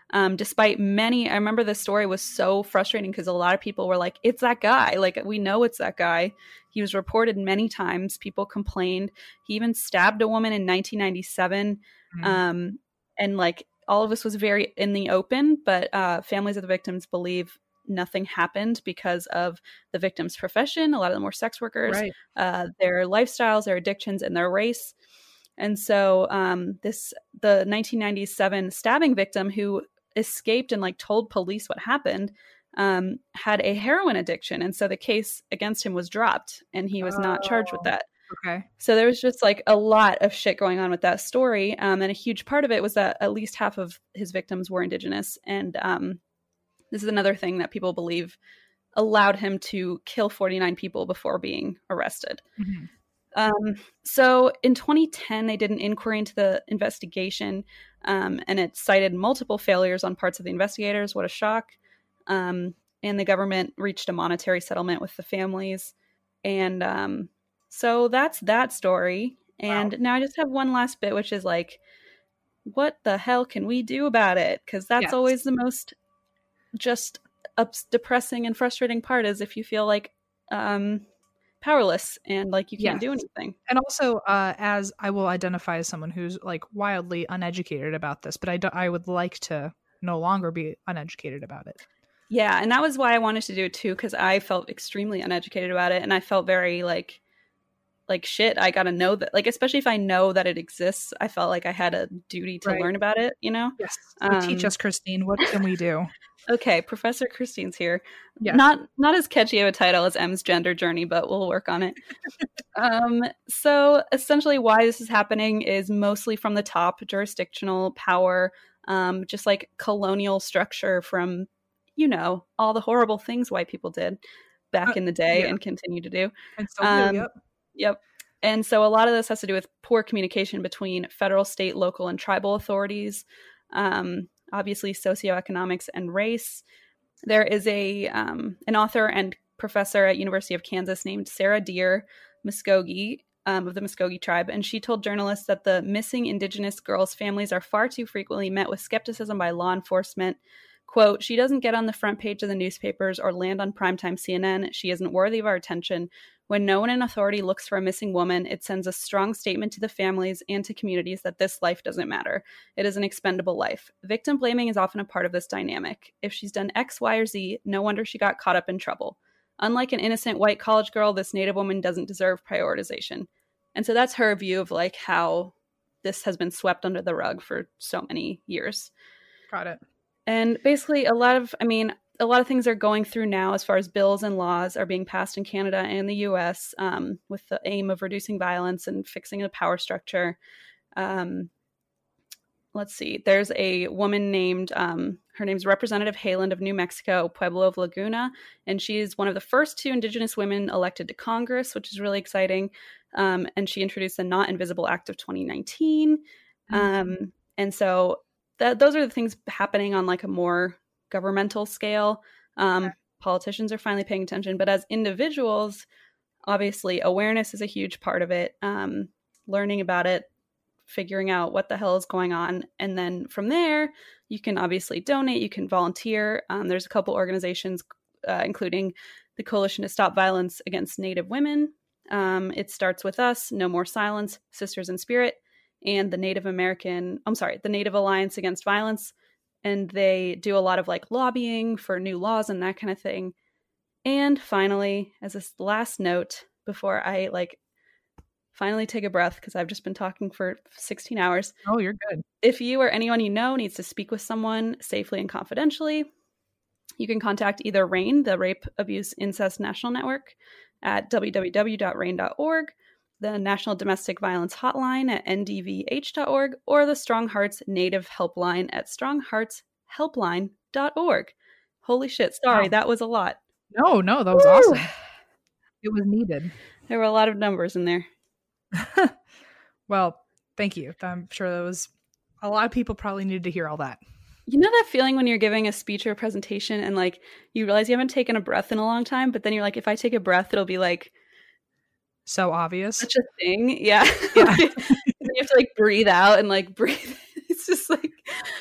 Despite many, I remember this story was so frustrating because a lot of people were like, it's that guy. Like, we know it's that guy. He was reported many times. People complained. He even stabbed a woman in 1997. And like, all of this was very in the open, but families of the victims believe nothing happened because of the victim's profession. A lot of them were sex workers, Right. Their lifestyles, their addictions, and their race. And so the 1997 stabbing victim who escaped and like told police what happened had a heroin addiction. And so the case against him was dropped and he was not charged with that. Okay. So there was just like a lot of shit going on with that story. And a huge part of it was that at least half of his victims were Indigenous. And this is another thing that people believe allowed him to kill 49 people before being arrested. So in 2010, they did an inquiry into the investigation, and it cited multiple failures on parts of the investigators. What a shock. And the government reached a monetary settlement with the families. And so that's that story. And now I just have one last bit, which is like, what the hell can we do about it? Because that's always the most just depressing and frustrating part, is if you feel like powerless and like you can't do anything. And also, as I will identify as someone who's like wildly uneducated about this, but I would like to no longer be uneducated about it. Yeah, and that was why I wanted to do it too, because I felt extremely uneducated about it, and I felt very like shit, I gotta know that, like, especially if I know that it exists, I felt like I had a duty to learn about it, you know? Yes. So teach us, Christine. What can we do? Okay, Professor Christine's here. Yes. Not as catchy of a title as M's gender journey, but we'll work on it. So essentially why this is happening is mostly from the top, jurisdictional power, just like colonial structure from, you know, all the horrible things white people did back in the day and continue to do. And so, Yep. And so a lot of this has to do with poor communication between federal, state, local, and tribal authorities. Obviously, socioeconomics and race. There is an author and professor at University of Kansas named Sarah Deer Muskogee of the Muskogee tribe, and she told journalists that the missing Indigenous girls' families are far too frequently met with skepticism by law enforcement. Quote, she doesn't get on the front page of the newspapers or land on primetime CNN. She isn't worthy of our attention. When no one in authority looks for a missing woman, it sends a strong statement to the families and to communities that this life doesn't matter. It is an expendable life. Victim blaming is often a part of this dynamic. If she's done X, Y, or Z, no wonder she got caught up in trouble. Unlike an innocent white college girl, this Native woman doesn't deserve prioritization. And so that's her view of like how this has been swept under the rug for so many years. Got it. And basically a lot of things are going through now as far as bills and laws are being passed in Canada and the US with the aim of reducing violence and fixing the power structure. Let's see. There's a woman named, her name's Representative Haaland of New Mexico, Pueblo of Laguna, and she's one of the first 2 Indigenous women elected to Congress, which is really exciting. And she introduced the Not Invisible Act of 2019. And so those are the things happening on like a more governmental scale. Politicians are finally paying attention, but as individuals, obviously awareness is a huge part of it. Learning about it, figuring out what the hell is going on. And then from there, you can obviously donate, you can volunteer. There's a couple organizations, including the Coalition to Stop Violence Against Native Women. It Starts With Us, No More Silence, Sisters in Spirit, and the Native Alliance Against Violence. And they do a lot of like lobbying for new laws and that kind of thing. And finally, as a last note, before I like finally take a breath, because I've just been talking for 16 hours. Oh, you're good. If you or anyone you know needs to speak with someone safely and confidentially, you can contact either RAINN, the Rape, Abuse, Incest National Network, at www.rainn.org, the National Domestic Violence Hotline at ndvh.org, or the Strong Hearts Native Helpline at strongheartshelpline.org. Holy shit, sorry, That was a lot. No, that was awesome. It was needed. There were a lot of numbers in there. Well, thank you. I'm sure that was a lot of people probably needed to hear all that. You know that feeling when you're giving a speech or a presentation and like you realize you haven't taken a breath in a long time, but then you're like, if I take a breath, it'll be like so obvious. Such a thing. Yeah. You have to like breathe out and like breathe. It's just like,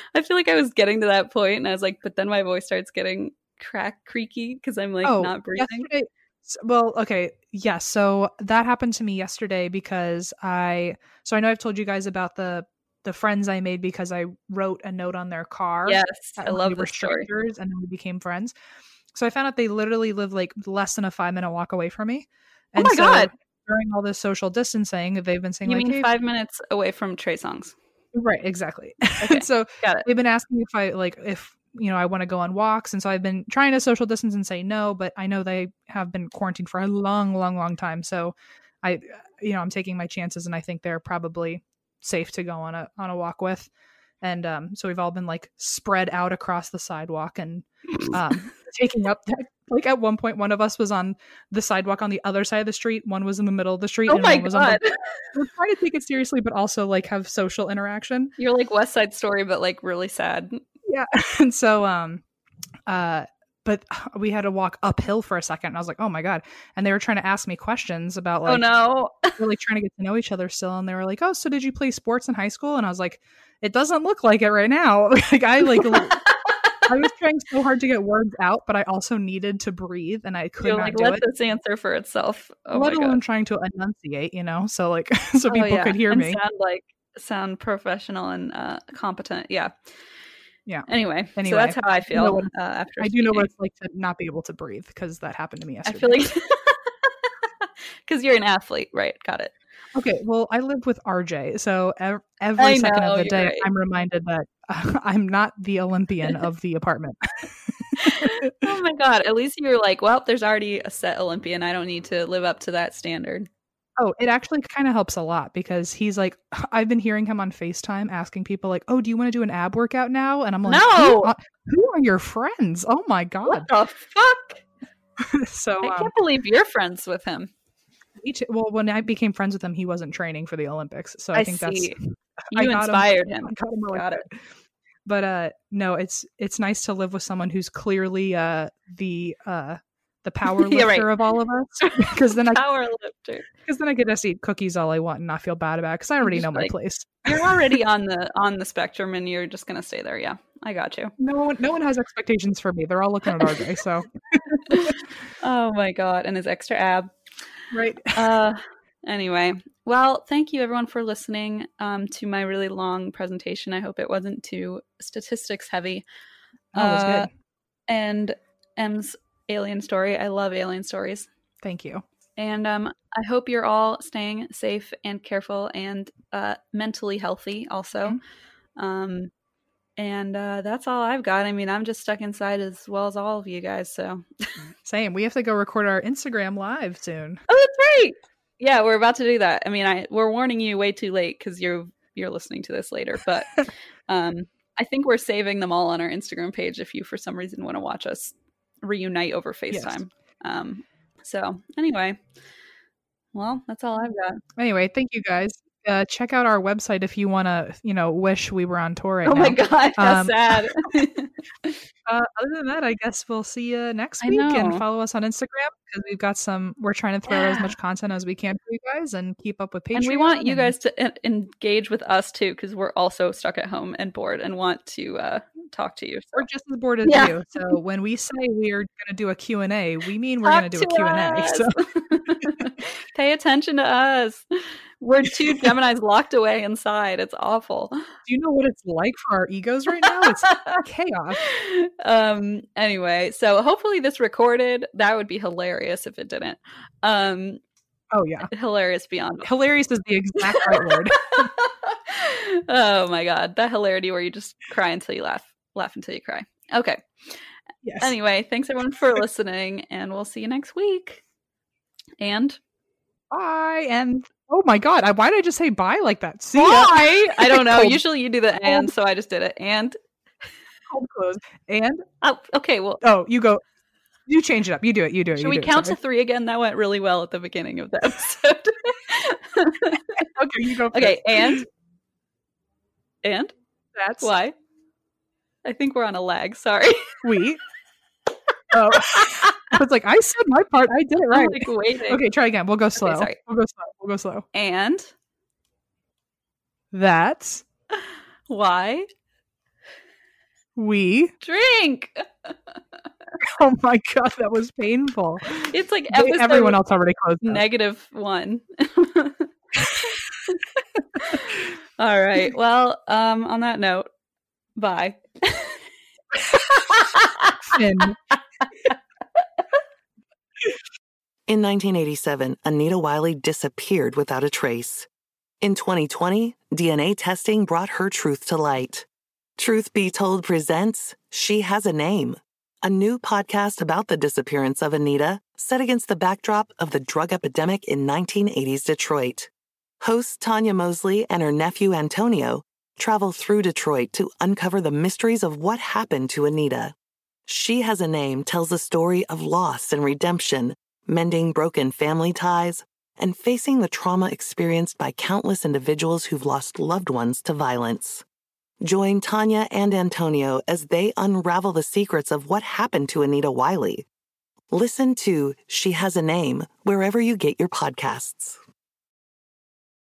I feel like I was getting to that point and I was like, but then my voice starts getting creaky because I'm like not breathing. Yesterday, well, okay. Yes. So that happened to me yesterday because I know I've told you guys about the friends I made because I wrote a note on their car. Yes. I love this story. And then we became friends. So I found out they literally live like less than a 5-minute walk away from me. And oh my God. During all this social distancing, they've been saying, you like, mean 5 minutes away from Trey Songz? Right, exactly. Okay, so got it. They've been asking if I want to go on walks, and so I've been trying to social distance and say no, but I know they have been quarantined for a long time. So I'm taking my chances, and I think they're probably safe to go on a walk with. And so we've all been like spread out across the sidewalk and taking up that. Like at one point, one of us was on the sidewalk on the other side of the street. One was in the middle of the street. Oh and my one was God. We're trying to take it seriously, but also like have social interaction. You're like West Side Story, but like really sad. Yeah. And so, but we had to walk uphill for a second. And I was like, oh my God. And they were trying to ask me questions about like, oh no, we're like trying to get to know each other still. And they were like, oh, so did you play sports in high school? And I was like, it doesn't look like it right now. Like I was trying so hard to get words out, but I also needed to breathe, and I could not do let it. this answer for itself. Oh Let my alone God. trying to enunciate, so like so people could hear and me. Sound professional and competent. Yeah. Anyway, so Anyway, that's how I feel after. I do know what it's like to not be able to breathe because that happened to me yesterday. I feel like because you're an athlete, right? Got it. Okay, well, I live with RJ, so every second of the day, right. I'm reminded that I'm not the Olympian of the apartment. Oh my God! At least you're like, well, there's already a set Olympian. I don't need to live up to that standard. Oh, it actually kind of helps a lot because he's like, I've been hearing him on FaceTime asking people like, oh, do you want to do an ab workout now? And I'm like, no, who are your friends? Oh my God. What the fuck? So I can't believe you're friends with him. Well, when I became friends with him, he wasn't training for the Olympics. So I think that's you inspired him. Got it. But no, it's nice to live with someone who's clearly the power lifter of all of us. Because then I get to eat cookies all I want and not feel bad about it because I already know my place. You're already on the spectrum and you're just gonna stay there. Yeah, I got you. No one has expectations for me. They're all looking at RJ. So. Oh my God, and his extra ab. Right. Anyway, well, thank you everyone for listening to my really long presentation. I hope it wasn't too statistics heavy. Oh, it was good. And M's alien story. I love alien stories. Thank you. And I hope you're all staying safe and careful and mentally healthy also. Mm-hmm. And that's all I've got. I mean, I'm just stuck inside as well as all of you guys. So same. We have to go record our Instagram live soon. Oh, that's right. Yeah, we're about to do that. I mean, we're warning you way too late because you're listening to this later. But I think we're saving them all on our Instagram page if you, for some reason, want to watch us reunite over FaceTime. Yes. So anyway, well, that's all I've got. Anyway, thank you guys. Check out our website if you want to, wish we were on tour right now. Oh my God, how sad. Other than that, I guess we'll see you next week and follow us on Instagram because we're trying to throw out as much content as we can for you guys and keep up with Patreon. And we want you guys to engage with us too because we're also stuck at home and bored and want to talk to you. So. We're just as bored as you. So when we say we're going to do a Q&A, we mean we're going to do a Q&A. So. Pay attention to us. We're two Geminis locked away inside. It's awful. Do you know what it's like for our egos right now? It's chaos. Anyway, so hopefully this recorded. That would be hilarious if it didn't. Oh yeah. Hilarious beyond. Hilarious is the exact right word. Oh my God. That hilarity where you just cry until you laugh until you cry. Okay. Yes. Anyway, thanks everyone for listening and we'll see you next week. And bye. And oh my God, why did I just say bye like that? See ya. Bye. I don't know. Usually you do the and, so I just did it. And hold close. And okay, well. Oh, you go. You change it up. You do it. Should we count to 3 again? That went really well at the beginning of the episode. Okay, you go. Okay, and that's why. I think we're on a lag. Sorry. Oh, I was like, I said my part. I did it right. I'm like waiting. Okay, try again. We'll go slow. Okay, sorry. We'll go slow. And that's why We drink. Oh my God, that was painful. It's like everyone else already closed -1. All right. Well, on that note, bye. In 1987, Anita Wiley disappeared without a trace. In 2020, DNA testing brought her truth to light. Truth Be Told presents She Has a Name, a new podcast about the disappearance of Anita, set against the backdrop of the drug epidemic in 1980s Detroit. Host Tanya Mosley and her nephew Antonio travel through Detroit to uncover the mysteries of what happened to Anita. She Has a Name tells a story of loss and redemption, mending broken family ties, and facing the trauma experienced by countless individuals who've lost loved ones to violence. Join Tanya and Antonio as they unravel the secrets of what happened to Anita Wiley. Listen to She Has a Name wherever you get your podcasts.